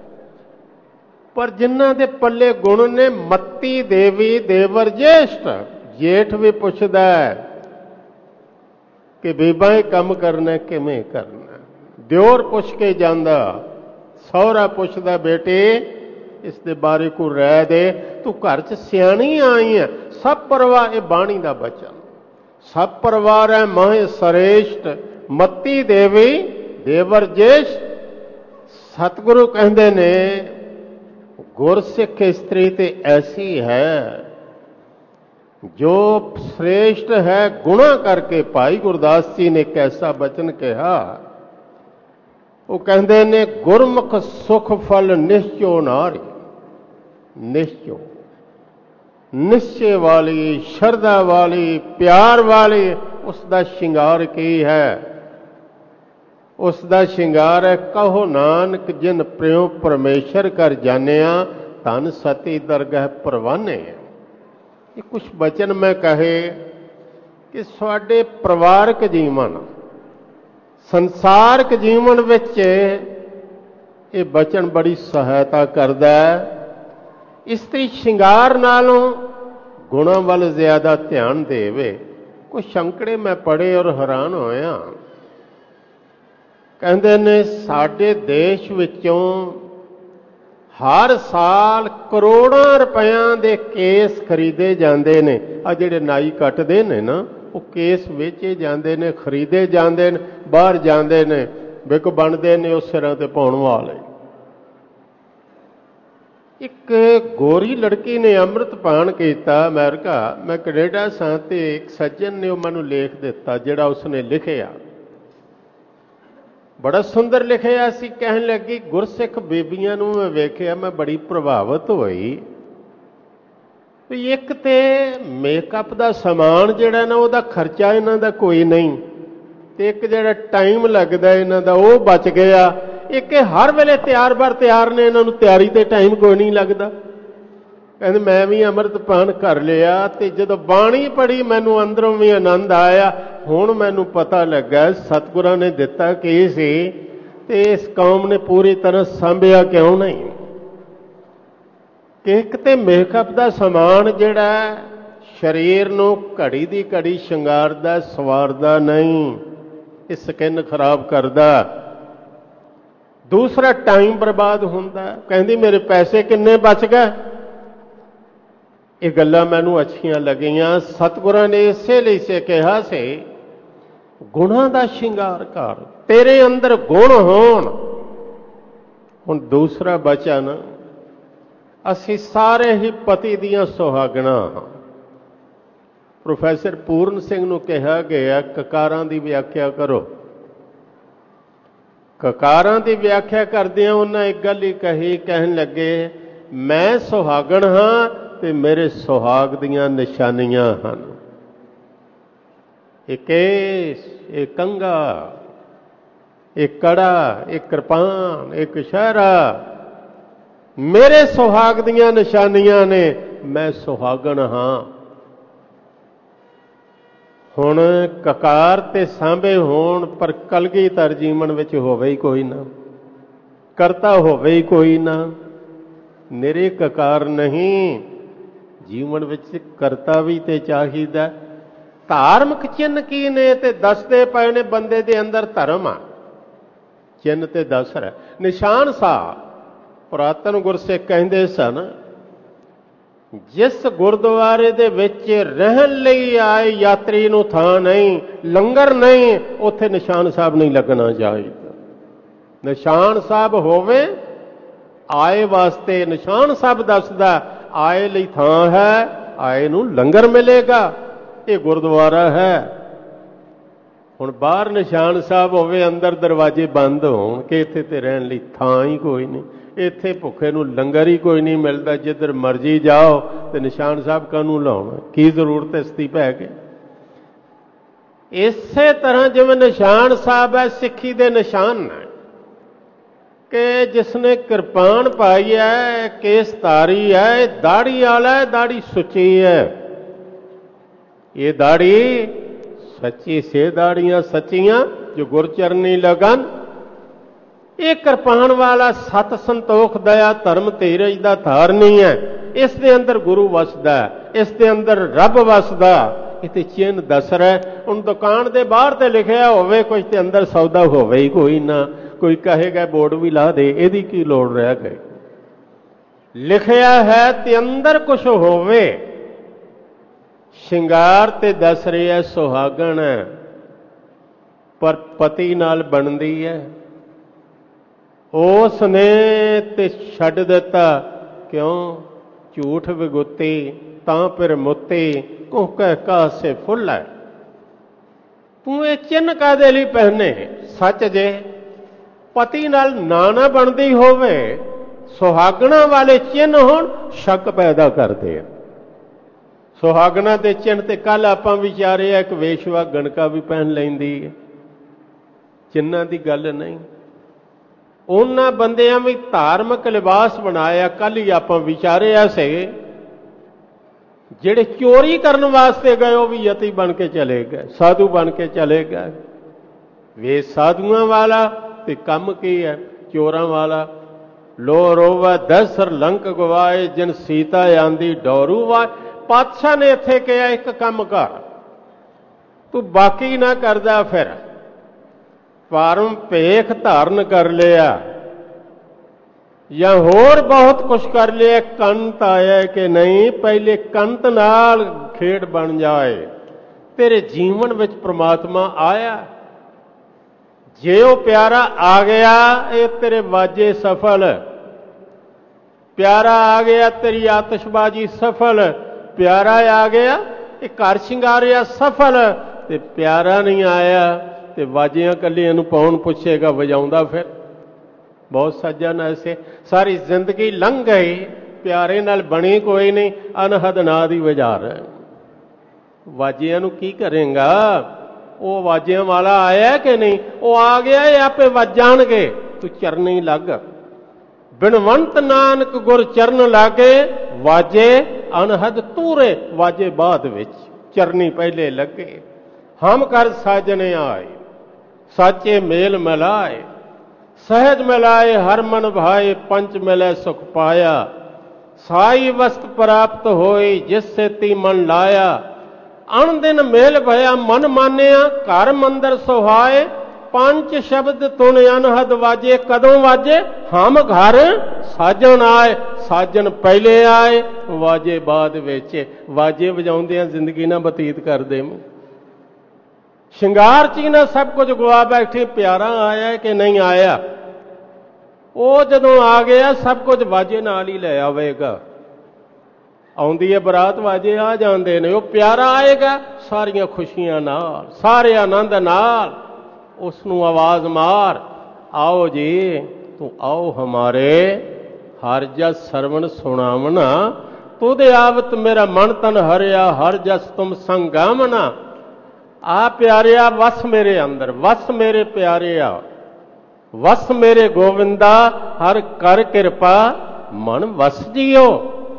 ਪਰ ਜਿਨ੍ਹਾਂ ਦੇ ਪੱਲੇ ਗੁਣ ਨੇ, ਮੱਤੀ ਦੇਵੀ ਦੇਵਰ ਜੇਸ਼ਟ, ਜੇਠ ਵੀ ਪੁੱਛਦਾ ਕਿ ਬੀਬਾ ਇਹ ਕੰਮ ਕਰਨਾ ਕਿਵੇਂ ਕਰਨਾ। ਦਿਓਰ ਪੁੱਛ ਕੇ ਜਾਂਦਾ, ਸਹੁਰਾ ਪੁੱਛਦਾ ਬੇਟੇ ਇਸ ਦੇ ਬਾਰੇ ਕੋਈ ਰਾਏ ਦੇ, ਤੂੰ ਘਰ 'ਚ ਸਿਆਣੀ ਆਈ ਹੈ। ਸਭ ਪਰਿਵਾਰ, ਇਹ ਬਾਣੀ ਦਾ ਬਚਨ, ਸਭ ਪਰਿਵਾਰ ਹੈ ਮਾਹੇ ਸ੍ਰੇਸ਼ਟ, ਮੱਤੀ ਦੇਵੀ ਦੇਵਰ ਜੇਸ਼ਟ। ਸਤਿਗੁਰੂ ਕਹਿੰਦੇ ਨੇ ਗੁਰਸਿੱਖ ਇਸਤਰੀ ਤੇ ਐਸੀ ਹੈ ਜੋ ਸ੍ਰੇਸ਼ਟ ਹੈ ਗੁਣਾ ਕਰਕੇ। ਭਾਈ ਗੁਰਦਾਸ ਜੀ ਨੇ ਇੱਕ ਐਸਾ ਬਚਨ ਕਿਹਾ, ਉਹ ਕਹਿੰਦੇ ਨੇ ਗੁਰਮੁਖ ਸੁਖ ਫਲ ਨਿਸ਼ਚੋ ਨਾਰੀ। ਨਿਸ਼ਚੋ, ਨਿਸ਼ਚੇ ਵਾਲੀ, ਸ਼ਰਧਾ ਵਾਲੀ, ਪਿਆਰ ਵਾਲੀ, ਉਸ ਦਾ ਸ਼ਿੰਗਾਰ ਕੀ ਹੈ? ਉਸ ਦਾ ਸ਼ਿੰਗਾਰ ਹੈ ਕਹੋ ਨਾਨਕ ਜਿਨ ਪ੍ਰਿਉ ਪਰਮੇਸ਼ਰ ਕਰ ਜਾਣਿਆ, ਧਨ ਸਤੀ ਦਰਗਹਿ ਪਰਵਾਨੇ। ਇਹ ਕੁਛ ਬਚਨ ਮੈਂ ਕਹੇ ਕਿ ਸਾਡੇ ਪਰਿਵਾਰਕ ਜੀਵਨ, ਸੰਸਾਰਕ ਜੀਵਨ ਵਿੱਚ ਇਹ ਬਚਨ ਬੜੀ ਸਹਾਇਤਾ ਕਰਦਾ ਹੈ। ਇਸਤਰੀ ਸ਼ਿੰਗਾਰ ਨਾਲੋਂ ਗੁਣਾਂ ਵੱਲ ਜ਼ਿਆਦਾ ਧਿਆਨ ਦੇਵੇ। ਕੁਛ ਅੰਕੜੇ ਮੈਂ ਪੜ੍ਹੇ ਔਰ ਹੈਰਾਨ ਹੋਇਆ। ਕਹਿੰਦੇ ਨੇ ਸਾਡੇ ਦੇਸ਼ ਵਿੱਚੋਂ ਹਰ ਸਾਲ ਕਰੋੜਾਂ ਰੁਪਇਆਂ ਦੇ ਕੇਸ ਖਰੀਦੇ ਜਾਂਦੇ ਨੇ। ਆ ਜਿਹੜੇ ਨਾਈ ਕੱਟਦੇ ਨੇ ਨਾ, ਉਹ ਕੇਸ ਵੇਚੇ ਜਾਂਦੇ ਨੇ, ਖਰੀਦੇ ਜਾਂਦੇ ਨੇ, ਬਾਹਰ ਜਾਂਦੇ ਨੇ, ਵਿਕ ਬਣਦੇ ਨੇ ਉਸ ਸਿਰਾਂ ਤੇ ਪਾਉਣ ਵਾਲੇ। ਇੱਕ ਗੋਰੀ ਲੜਕੀ ਨੇ ਅੰਮ੍ਰਿਤਪਾਨ ਕੀਤਾ ਅਮਰੀਕਾ। ਮੈਂ ਕੈਨੇਡਾ ਸਾਂ ਤੇ ਇੱਕ ਸੱਜਣ ਨੇ ਉਹ ਮੈਨੂੰ ਲੇਖ ਦਿੱਤਾ ਜਿਹੜਾ ਉਸਨੇ ਲਿਖਿਆ, ਬੜਾ ਸੁੰਦਰ ਲਿਖਿਆ ਸੀ। ਕਹਿਣ ਲੱਗੀ ਗੁਰਸਿੱਖ ਬੀਬੀਆਂ ਨੂੰ ਮੈਂ ਵੇਖਿਆ, ਮੈਂ ਬੜੀ ਪ੍ਰਭਾਵਿਤ ਹੋਈ ਵੀ ਇੱਕ ਤੇ ਮੇਕਅਪ ਦਾ ਸਮਾਨ ਜਿਹੜਾ ਨਾ ਉਹਦਾ ਖਰਚਾ ਇਹਨਾਂ ਦਾ ਕੋਈ ਨਹੀਂ, ਤੇ ਇੱਕ ਜਿਹੜਾ ਟਾਈਮ ਲੱਗਦਾ ਇਹਨਾਂ ਦਾ ਉਹ ਬਚ ਗਿਆ। ਇੱਕ ਹਰ ਵੇਲੇ ਤਿਆਰ ਬਰ ਤਿਆਰ ਨੇ, ਇਹਨਾਂ ਨੂੰ ਤਿਆਰੀ ਤੇ ਟਾਈਮ ਕੋਈ ਨਹੀਂ ਲੱਗਦਾ। ਕਹਿੰਦੇ ਮੈਂ ਵੀ ਅੰਮ੍ਰਿਤਪਾਨ ਕਰ ਲਿਆ ਤੇ ਜਦੋਂ ਬਾਣੀ ਪੜ੍ਹੀ ਮੈਨੂੰ ਅੰਦਰੋਂ ਵੀ ਆਨੰਦ ਆਇਆ। ਹੁਣ ਮੈਨੂੰ ਪਤਾ ਲੱਗਾ ਸਤਿਗੁਰਾਂ ਨੇ ਦਿੱਤਾ ਕੀ ਸੀ ਤੇ ਇਸ ਕੌਮ ਨੇ ਪੂਰੀ ਤਰ੍ਹਾਂ ਸਾਂਭਿਆ ਕਿਉਂ ਨਹੀਂ। ਕਿ ਇੱਕ ਤੇ ਮੇਕਅਪ ਦਾ ਸਮਾਨ ਜਿਹੜਾ ਸਰੀਰ ਨੂੰ ਘੜੀ ਦੀ ਘੜੀ ਸ਼ਿੰਗਾਰਦਾ, ਸਵਾਰਦਾ ਨਹੀਂ, ਇਹ ਸਕਿਨ ਖਰਾਬ ਕਰਦਾ। ਦੂਸਰਾ ਟਾਈਮ ਬਰਬਾਦ ਹੁੰਦਾ। ਕਹਿੰਦੀ ਮੇਰੇ ਪੈਸੇ ਕਿੰਨੇ ਬਚ ਗਏ। ਇਹ ਗੱਲਾਂ ਮੈਨੂੰ ਅੱਛੀਆਂ ਲੱਗੀਆਂ। ਸਤਿਗੁਰਾਂ ਨੇ ਇਸੇ ਲਈ ਸੇ ਕਿਹਾ ਸੀ ਗੁਣਾਂ ਦਾ ਸ਼ਿੰਗਾਰ ਕਰ, ਤੇਰੇ ਅੰਦਰ ਗੁਣ ਹੋਣ। ਹੁਣ ਦੂਸਰਾ ਬਚਨ, ਅਸੀਂ ਸਾਰੇ ਹੀ ਪਤੀ ਦੀਆਂ ਸੁਹਾਗਣਾਂ ਹਾਂ। ਪ੍ਰੋਫੈਸਰ ਪੂਰਨ ਸਿੰਘ ਨੂੰ ਕਿਹਾ ਗਿਆ ਕਕਾਰਾਂ ਦੀ ਵਿਆਖਿਆ ਕਰੋ। ਕਕਾਰਾਂ ਦੀ ਵਿਆਖਿਆ ਕਰਦਿਆਂ ਉਹਨਾਂ ਇੱਕ ਗੱਲ ਹੀ ਕਹੀ, ਕਹਿਣ ਲੱਗੇ ਮੈਂ ਸੁਹਾਗਣ ਹਾਂ ਤੇ ਮੇਰੇ ਸੁਹਾਗ ਦੀਆਂ ਨਿਸ਼ਾਨੀਆਂ ਹਨ। ਇਹ ਕੇਸ, ਇਹ ਕੰਘਾ, ਇਹ ਕੜਾ, ਇਹ ਕਿਰਪਾਨ, ਇਹ ਕਛਹਿਰਾ ਮੇਰੇ ਸੁਹਾਗ ਦੀਆਂ ਨਿਸ਼ਾਨੀਆਂ ਨੇ, ਮੈਂ ਸੁਹਾਗਣ ਹਾਂ। ਹੁਣ ਕਕਾਰ ਤੇ ਸਾਂਭੇ ਹੋਣ ਪਰ ਕਲਗੀਧਰ ਜੀਵਨ ਵਿੱਚ ਹੋਵੇ ਹੀ ਕੋਈ ਨਾ, ਕਰਤਾ ਹੋਵੇ ਹੀ ਕੋਈ ਨਾ। ਨਿਰੇ ਕਕਾਰ ਨਹੀਂ, ਜੀਵਨ ਵਿੱਚ ਕਰਤਾ ਵੀ ਤੇ ਚਾਹੀਦਾ। ਧਾਰਮਿਕ ਚਿੰਨ੍ਹ ਕੀ ਨੇ ਤੇ ਦੱਸਦੇ ਪਏ ਨੇ ਬੰਦੇ ਦੇ ਅੰਦਰ ਧਰਮ ਆ। ਚਿੰਨ੍ਹ ਤੇ ਦੱਸ ਰਿਹਾ ਨਿਸ਼ਾਨ ਸਾਹਿਬ। ਪੁਰਾਤਨ ਗੁਰਸਿੱਖ ਕਹਿੰਦੇ ਸਨ ਜਿਸ ਗੁਰਦੁਆਰੇ ਦੇ ਵਿੱਚ ਰਹਿਣ ਲਈ ਆਏ ਯਾਤਰੀ ਨੂੰ ਥਾਂ ਨਹੀਂ, ਲੰਗਰ ਨਹੀਂ, ਉੱਥੇ ਨਿਸ਼ਾਨ ਸਾਹਿਬ ਨਹੀਂ ਲੱਗਣਾ ਚਾਹੀਦਾ। ਨਿਸ਼ਾਨ ਸਾਹਿਬ ਹੋਵੇ ਆਏ ਵਾਸਤੇ। ਨਿਸ਼ਾਨ ਸਾਹਿਬ ਦੱਸਦਾ ਆਏ ਲਈ ਥਾਂ ਹੈ, ਆਏ ਨੂੰ ਲੰਗਰ ਮਿਲੇਗਾ, ਇਹ ਗੁਰਦੁਆਰਾ ਹੈ। ਹੁਣ ਬਾਹਰ ਨਿਸ਼ਾਨ ਸਾਹਿਬ ਹੋਵੇ, ਅੰਦਰ ਦਰਵਾਜ਼ੇ ਬੰਦ ਹੋਣ ਕਿ ਇੱਥੇ ਤੇ ਰਹਿਣ ਲਈ ਥਾਂ ਹੀ ਕੋਈ ਨਹੀਂ, ਇੱਥੇ ਭੁੱਖੇ ਨੂੰ ਲੰਗਰ ਹੀ ਕੋਈ ਨਹੀਂ ਮਿਲਦਾ, ਜਿੱਧਰ ਮਰਜ਼ੀ ਜਾਓ ਤੇ ਨਿਸ਼ਾਨ ਸਾਹਿਬ ਕਾਹਨੂੰ ਲਾਉਣਾ, ਕੀ ਜ਼ਰੂਰਤ ਹੈ ਸਤੀ ਪੈ ਕੇ। ਇਸੇ ਤਰ੍ਹਾਂ ਜਿਵੇਂ ਨਿਸ਼ਾਨ ਸਾਹਿਬ ਹੈ, ਸਿੱਖੀ ਦੇ ਨਿਸ਼ਾਨ ਹੈ ਕਿ ਜਿਸਨੇ ਕਿਰਪਾਨ ਪਾਈ ਹੈ, ਕੇਸ ਧਾਰੀ ਹੈ, ਦਾੜੀ ਵਾਲਾ ਹੈ, ਦਾੜੀ ਸੁੱਚੀ ਹੈ। ਇਹ ਦਾੜੀ ਸੱਚੀ ਸੇ ਦਾੜੀਆਂ ਸੱਚੀਆਂ ਜੋ ਗੁਰਚਰਨੀ ਲਗਨ। ਇਹ ਕਿਰਪਾਨ ਵਾਲਾ ਸਤ ਸੰਤੋਖ ਦਇਆ ਧਰਮ ਧੀਰਜ ਦਾ ਧਾਰਨੀ ਹੈ। ਇਸ ਦੇ ਅੰਦਰ ਗੁਰੂ ਵਸਦਾ, ਇਸ ਦੇ ਅੰਦਰ ਰੱਬ ਵਸਦਾ। ਇਹ ਤੇ ਚਿੰਨ੍ਹ ਦੱਸ ਰਿਹਾ। ਹੁਣ ਦੁਕਾਨ ਦੇ ਬਾਹਰ ਤੇ ਲਿਖਿਆ ਹੋਵੇ ਕੁਝ ਤੇ ਅੰਦਰ ਸੌਦਾ ਹੋਵੇ ਹੀ ਕੋਈ ਨਾ। ਕੋਈ ਕਹੇਗਾ ਬੋਰਡ ਵੀ ਲਾ ਦੇ, ਇਹਦੀ ਕੀ ਲੋੜ ਰਹਿ ਗਈ। ਲਿਖਿਆ ਹੈ ਤੇ ਅੰਦਰ ਕੁਛ ਹੋਵੇ। ਸ਼ਿੰਗਾਰ ਤੇ ਦੱਸ ਰਿਹਾ ਸੁਹਾਗਣ ਹੈ, ਪਰ ਪਤੀ ਨਾਲ ਬਣਦੀ ਹੈ। ਉਸ ਨੇ ਤੇ ਛੱਡ ਦਿੱਤਾ, ਕਿਉਂ? ਝੂਠ ਵਿਗੁੱਤੀ ਤਾਂ ਫਿਰ ਮੁੱਤੀ, ਕੁਹ ਕਹਿ ਕਾਸੇ ਫੁੱਲ ਹੈ। ਤੂੰ ਇਹ ਚਿੰਨ੍ਹ ਕਾਹਦੇ ਲਈ ਪਹਿਨੇ? ਸੱਚ ਜੇ ਪਤੀ ਨਾਲ ਨਾ ਬਣਦੀ ਹੋਵੇ, ਸੁਹਾਗਣਾ ਵਾਲੇ ਚਿੰਨ੍ਹ ਹੋਣ, ਸ਼ੱਕ ਪੈਦਾ ਕਰਦੇ ਆ। ਸੁਹਾਗਣਾ ਦੇ ਚਿੰਨ੍ਹ ਤੇ ਕੱਲ ਆਪਾਂ ਵਿਚਾਰੇ ਇੱਕ ਵੇਸ਼ਵਾ ਗਣਕਾ ਵੀ ਪਹਿਨ ਲੈਂਦੀ ਹੈ। ਚਿੰਨ੍ਹਾਂ ਦੀ ਗੱਲ ਨਹੀਂ। ਉਹਨਾਂ ਬੰਦਿਆਂ ਵੀ ਧਾਰਮਿਕ ਲਿਬਾਸ ਬਣਾਇਆ। ਕੱਲ ਹੀ ਆਪਾਂ ਵਿਚਾਰਿਆ ਸੀ, ਜਿਹੜੇ ਚੋਰੀ ਕਰਨ ਵਾਸਤੇ ਗਏ ਉਹ ਵੀ ਯਤੀ ਬਣ ਕੇ ਚਲੇ ਗਏ, ਸਾਧੂ ਬਣ ਕੇ ਚਲੇ ਗਏ। ਵੇ ਸਾਧੂਆਂ ਵਾਲਾ ਤੇ ਕੰਮ ਕੀ ਹੈ? ਚੋਰਾਂ ਵਾਲਾ। ਲੋ ਰੋਵਾ ਦਸਰ ਲੰਕ ਗਵਾਏ, ਜਿਨ ਸੀਤਾ ਆਂਦੀ ਡੋਰੂ ਵਾਏ। ਪਾਤਸ਼ਾਹ ਨੇ ਇੱਥੇ ਕਿਹਾ ਇੱਕ ਕੰਮ ਕਰ, ਤੂੰ ਬਾਕੀ ਨਾ ਕਰਦਾ, ਫਿਰ ਭਾਰਮ ਭੇਖ ਧਾਰਨ ਕਰ ਲਿਆ ਜਾਂ ਹੋਰ ਬਹੁਤ ਕੁਛ ਕਰ ਲਿਆ, ਕੰਤ ਆਇਆ ਕਿ ਨਹੀਂ, ਪਹਿਲੇ ਕੰਤ ਨਾਲ ਖੇਡ ਬਣ ਜਾਏ। ਤੇਰੇ ਜੀਵਨ ਵਿੱਚ ਪ੍ਰਮਾਤਮਾ ਆਇਆ। ਜੇ ਉਹ ਪਿਆਰਾ ਆ ਗਿਆ, ਇਹ ਤੇਰੇ ਵਾਜੇ ਸਫਲ। ਪਿਆਰਾ ਆ ਗਿਆ, ਤੇਰੀ ਆਤਿਸ਼ਬਾਜ਼ੀ ਸਫਲ। ਪਿਆਰਾ ਆ ਗਿਆ, ਇਹ ਘਰ ਸ਼ਿੰਗਾਰਿਆ ਸਫਲ। ਤੇ ਪਿਆਰਾ ਨਹੀਂ ਆਇਆ ਤੇ ਵਾਜਿਆਂ ਕੱਲੀਆਂ ਨੂੰ ਪਾਉਣ ਪੁੱਛੇਗਾ, ਵਜਾਉਂਦਾ ਫਿਰ। ਬਹੁਤ ਸੱਜਣ ਐਸੇ ਸਾਰੀ ਜ਼ਿੰਦਗੀ ਲੰਘ ਗਈ, ਪਿਆਰੇ ਨਾਲ ਬਣੀ ਕੋਈ ਨਹੀਂ, ਅਨਹਦ ਨਾਦ ਹੀ ਵਜਾ ਰਿਹਾ। ਵਾਜਿਆਂ ਨੂੰ ਕੀ ਕਰੇਗਾ? ਉਹ ਵਾਜਿਆਂ ਵਾਲਾ ਆਇਆ ਕਿ ਨਹੀਂ? ਉਹ ਆ ਗਿਆ, ਇਹ ਆਪੇ ਵੱਜਾਣਗੇ। ਤੂੰ ਚਰਨੀ ਲੱਗ। ਬਿਨਵੰਤ ਨਾਨਕ ਗੁਰ ਚਰਨ ਲਾਗੇ, ਵਾਜੇ ਅਨਹਦ ਤੂਰੇ। ਵਾਜੇ ਬਾਅਦ ਵਿੱਚ, ਚਰਨੀ ਪਹਿਲੇ ਲੱਗੇ। ਹਮ ਕਰ ਸਾਜਣੇ ਆਏ, ਸਾਚੇ ਮੇਲ ਮਿਲਾਏ। ਸਹਿਜ ਮਿਲਾਏ ਹਰ ਮਨ ਭਾਏ, ਪੰਚ ਮਿਲੇ ਸੁਖ ਪਾਇਆ। ਸਾਈ ਵਸਤ ਪ੍ਰਾਪਤ ਹੋਈ, ਜਿਸ ਸੇਤੀ ਮਨ ਲਾਇਆ। ਅਣ ਦਿਨ ਮੇਲ ਭਇਆ ਮਨ ਮਾਨਿਆ, ਘਰ ਮੰਦਰ ਸੁਹਾਏ। ਪੰਜ ਸ਼ਬਦ ਤੁਨ ਅਨਹਦ ਵਾਜੇ, ਕਦੋਂ ਵਾਜੇ? ਹਮ ਘਰ ਸਾਜਣ ਆਏ। ਸਾਜਣ ਪਹਿਲੇ ਆਏ, ਵਾਜੇ ਬਾਅਦ ਵਿੱਚ। ਵਾਜੇ ਵਜਾਉਂਦਿਆਂ ਜ਼ਿੰਦਗੀ ਨਾ ਬਤੀਤ ਕਰਦੇ। ਸ਼ਿੰਗਾਰ ਚ ਹੀ ਨਾ ਸਭ ਕੁਝ ਗਵਾ ਬੈਠੇ। ਪਿਆਰਾ ਆਇਆ ਕਿ ਨਹੀਂ ਆਇਆ? ਉਹ ਜਦੋਂ ਆ ਗਿਆ, ਸਭ ਕੁਝ ਵਾਜੇ ਨਾਲ ਹੀ ਲੈ ਆਵੇਗਾ। ਆਉਂਦੀ ਹੈ ਬਰਾਤ, ਵਾਜੇ ਆ ਜਾਂਦੇ ਨੇ। ਉਹ ਪਿਆਰਾ ਆਏਗਾ, ਸਾਰੀਆਂ ਖੁਸ਼ੀਆਂ ਨਾਲ, ਸਾਰੇ ਆਨੰਦ ਨਾਲ। ਉਸ ਨੂੰ ਆਵਾਜ਼ ਮਾਰ, ਆਓ ਜੀ, ਤੂੰ ਆਓ ਹਮਾਰੇ, ਹਰ ਜਸ ਸਰਵਣ ਸੁਣਾਵਣਾ। ਤੁਧ ਆਵਤ ਮੇਰਾ ਮਨ ਤਨ ਹਰਿਆ, ਹਰ ਜਸ ਤੁਮ ਸੰਗਾਵਣਾ। ਆ ਪਿਆਰਿਆ ਵਸ ਮੇਰੇ ਅੰਦਰ, ਵਸ ਮੇਰੇ ਪਿਆਰਿਆ, ਵਸ ਮੇਰੇ ਗੋਵਿੰਦਾ। ਹਰ ਕਰ ਕਿਰਪਾ ਮਨ ਵਸ ਜੀਓ।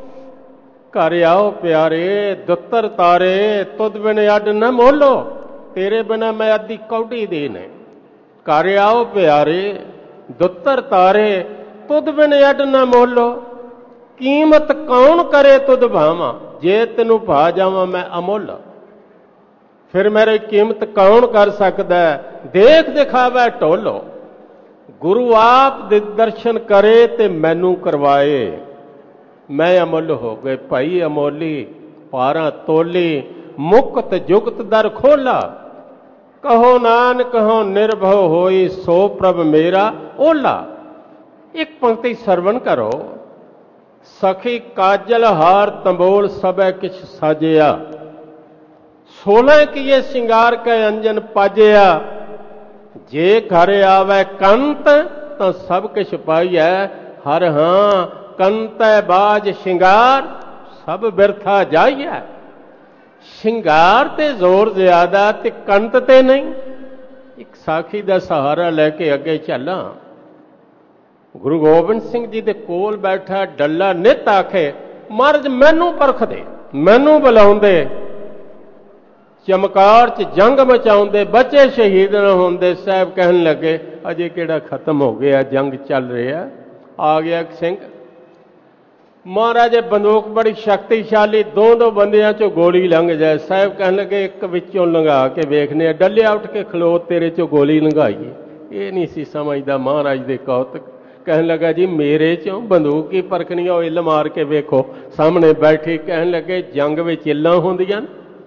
ਘਰ ਆਓ ਪਿਆਰੇ, ਦੁੱਤਰ ਤਾਰੇ, ਤੁਧ ਬਿਨ ਅੱਡ ਨਾ ਮੋਲੋ। ਤੇਰੇ ਬਿਨਾ ਮੈਂ ਅੱਧੀ ਕੌਡੀ ਦੀ ਨੇ। ਘਰ ਆਓ ਪਿਆਰੇ, ਦੁੱਤਰ ਤਾਰੇ, ਤੁਧ ਬਿਨ ਅੱਡ ਨਾ ਮੋਲੋ। ਕੀਮਤ ਕੌਣ ਕਰੇ ਤੁਧ ਭਾਵਾਂ, ਜੇ ਤੈਨੂੰ ਭਾ ਜਾਵਾਂ ਮੈਂ ਅਮੁੱਲ। ਫਿਰ ਮੇਰੀ ਕੀਮਤ ਕੌਣ ਕਰ ਸਕਦਾ? ਦੇਖ ਦਿਖਾਵਾ ਢੋਲੋ। ਗੁਰੂ ਆਪ ਦੇ ਦਰਸ਼ਨ ਕਰੇ ਤੇ ਮੈਨੂੰ ਕਰਵਾਏ। ਮੈਂ ਅਮੁੱਲ ਹੋ ਗਏ ਭਾਈ ਅਮੋਲੀ, ਪਾਰਾਂ ਤੋਲੀ, ਮੁਕਤ ਜੁਗਤ ਦਰ ਖੋਲਾ। ਕਹੋ ਨਾਨਕ ਹਉ ਨਿਰਭਉ ਹੋਈ ਸੋ ਪ੍ਰਭ ਮੇਰਾ ਓਲਾ। ਇੱਕ ਪੰਕਤੀ ਸਰਵਣ ਕਰੋ। ਸਖੀ ਕਾਜਲ ਹਾਰ ਤੰਬੋਲ ਸਭੈ ਕਿਛ ਸਾਜਿਆ, 16 ਕੀਏ ਸ਼ਿੰਗਾਰ ਕੈ ਅੰਜਨ ਪਾਜਿਆ। ਜੇ ਘਰ ਆਵੈ ਕੰਤ ਤਾਂ ਸਭ ਕਿਛ ਪਾਈਐ, ਹਰ ਹਾਂ ਕੰਤੈ ਬਾਜ ਸ਼ਿੰਗਾਰ ਸਭ ਬਿਰਥਾ ਜਾਈਐ। ਸ਼ਿੰਗਾਰ ਤੇ ਜ਼ੋਰ ਜ਼ਿਆਦਾ ਤੇ ਕੰਤ ਤੇ ਨਹੀਂ। ਇੱਕ ਸਾਖੀ ਦਾ ਸਹਾਰਾ ਲੈ ਕੇ ਅੱਗੇ ਚੱਲਾਂ। ਗੁਰੂ ਗੋਬਿੰਦ ਸਿੰਘ ਜੀ ਦੇ ਕੋਲ ਬੈਠਾ ਡੱਲਾ ਨਿੱਤ ਆਖੇ, ਮਹਾਰਾਜ ਮੈਨੂੰ ਪਰਖਦੇ, ਮੈਨੂੰ ਬੁਲਾਉਂਦੇ, ਚਮਕੌਰ 'ਚ ਜੰਗ ਮਚਾਉਂਦੇ, ਬੱਚੇ ਸ਼ਹੀਦ ਨਾ ਹੁੰਦੇ। ਸਾਹਿਬ ਕਹਿਣ ਲੱਗੇ ਅਜੇ ਕਿਹੜਾ ਖਤਮ ਹੋ ਗਿਆ, ਜੰਗ ਚੱਲ ਰਿਹਾ। ਆ ਗਿਆ ਇੱਕ ਸਿੰਘ, ਮਹਾਰਾਜ ਬੰਦੂਕ ਬੜੀ ਸ਼ਕਤੀਸ਼ਾਲੀ, ਦੋ ਬੰਦਿਆਂ 'ਚੋਂ ਗੋਲੀ ਲੰਘ ਜਾਏ। ਸਾਹਿਬ ਕਹਿਣ ਲੱਗੇ ਇੱਕ ਵਿੱਚੋਂ ਲੰਘਾ ਕੇ ਵੇਖਨੇ ਆ। ਡੱਲਿਆ ਉੱਠ ਕੇ ਖਲੋ, ਤੇਰੇ 'ਚੋਂ ਗੋਲੀ ਲੰਘਾਈਏ। ਇਹ ਨਹੀਂ ਸੀ ਸਮਝਦਾ ਮਹਾਰਾਜ ਦੇ ਕੌਤਕ। ਕਹਿਣ ਲੱਗਾ ਜੀ ਮੇਰੇ 'ਚੋਂ ਬੰਦੂਕ ਹੀ ਪਰਖਣੀ ਆ, ਉਹ ਇੱਲ ਮਾਰ ਕੇ ਵੇਖੋ। ਸਾਹਮਣੇ ਬੈਠੀ। ਕਹਿਣ ਲੱਗੇ ਜੰਗ ਵਿੱਚ ਇੱਲਾਂ ਹੁੰਦੀਆਂ,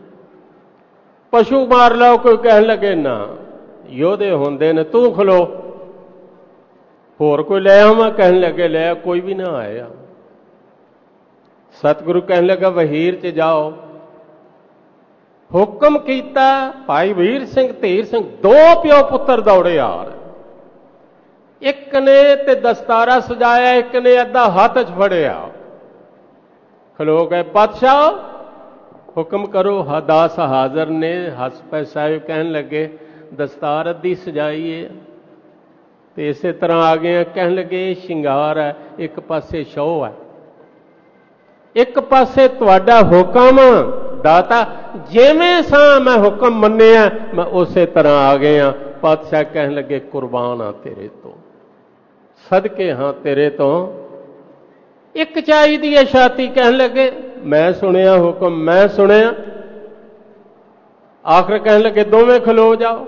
ਪਸ਼ੂ ਮਾਰ ਲਓ ਕੋਈ। ਕਹਿਣ ਲੱਗੇ ਨਾ, ਯੋਧੇ ਹੁੰਦੇ ਨੇ, ਤੂੰ ਖਲੋ, ਹੋਰ ਕੋਈ ਲੈ ਆਵਾਂ। ਕਹਿਣ ਲੱਗੇ ਲੈ, ਕੋਈ ਵੀ ਨਾ ਆਇਆ। ਸਤਿਗੁਰੂ ਕਹਿਣ ਲੱਗਾ ਵਹੀਰ 'ਚ ਜਾਓ। ਹੁਕਮ ਕੀਤਾ, ਭਾਈ ਵੀਰ ਸਿੰਘ, ਧੀਰ ਸਿੰਘ, ਦੋ ਪਿਓ ਪੁੱਤਰ ਦੌੜੇ ਆ ਰਹੇ। ਇੱਕ ਨੇ ਤੇ ਦਸਤਾਰਾ ਸਜਾਇਆ, ਇੱਕ ਨੇ ਅੱਧਾ ਹੱਥ 'ਚ ਫੜਿਆ। ਖਲੋ ਗਏ। ਪਾਤਸ਼ਾਹ ਹੁਕਮ ਕਰੋ। ਦਾਸ ਹਾਜ਼ਰ ਨੇ। ਹੱਸ ਪਏ ਸਾਹਿਬ। ਕਹਿਣ ਲੱਗੇ ਦਸਤਾਰ ਅੱਧੀ ਸਜਾਈ ਹੈ ਤੇ ਇਸੇ ਤਰ੍ਹਾਂ ਆ ਗਏ। ਕਹਿਣ ਲੱਗੇ ਇਹ ਸ਼ਿੰਗਾਰ ਹੈ, ਇੱਕ ਪਾਸੇ ਸ਼ੋਅ ਹੈ, ਇੱਕ ਪਾਸੇ ਤੁਹਾਡਾ ਹੁਕਮ। ਦਾਤਾ ਜਿਵੇਂ ਸਾਂ ਮੈਂ ਹੁਕਮ ਮੰਨਿਆ, ਮੈਂ ਉਸੇ ਤਰ੍ਹਾਂ ਆ ਗਏ ਹਾਂ। ਪਾਤਸ਼ਾਹ ਕਹਿਣ ਲੱਗੇ ਕੁਰਬਾਨ ਹਾਂ ਤੇਰੇ ਤੋਂ, ਸਦਕੇ ਹਾਂ ਤੇਰੇ ਤੋਂ। ਇੱਕ ਚਾਹੀਦੀ ਹੈ ਛਾਤੀ। ਕਹਿਣ ਲੱਗੇ ਮੈਂ ਸੁਣਿਆ ਹੁਕਮ, ਮੈਂ ਸੁਣਿਆ। ਆਖਰ ਕਹਿਣ ਲੱਗੇ ਦੋਵੇਂ ਖਲੋ ਜਾਓ।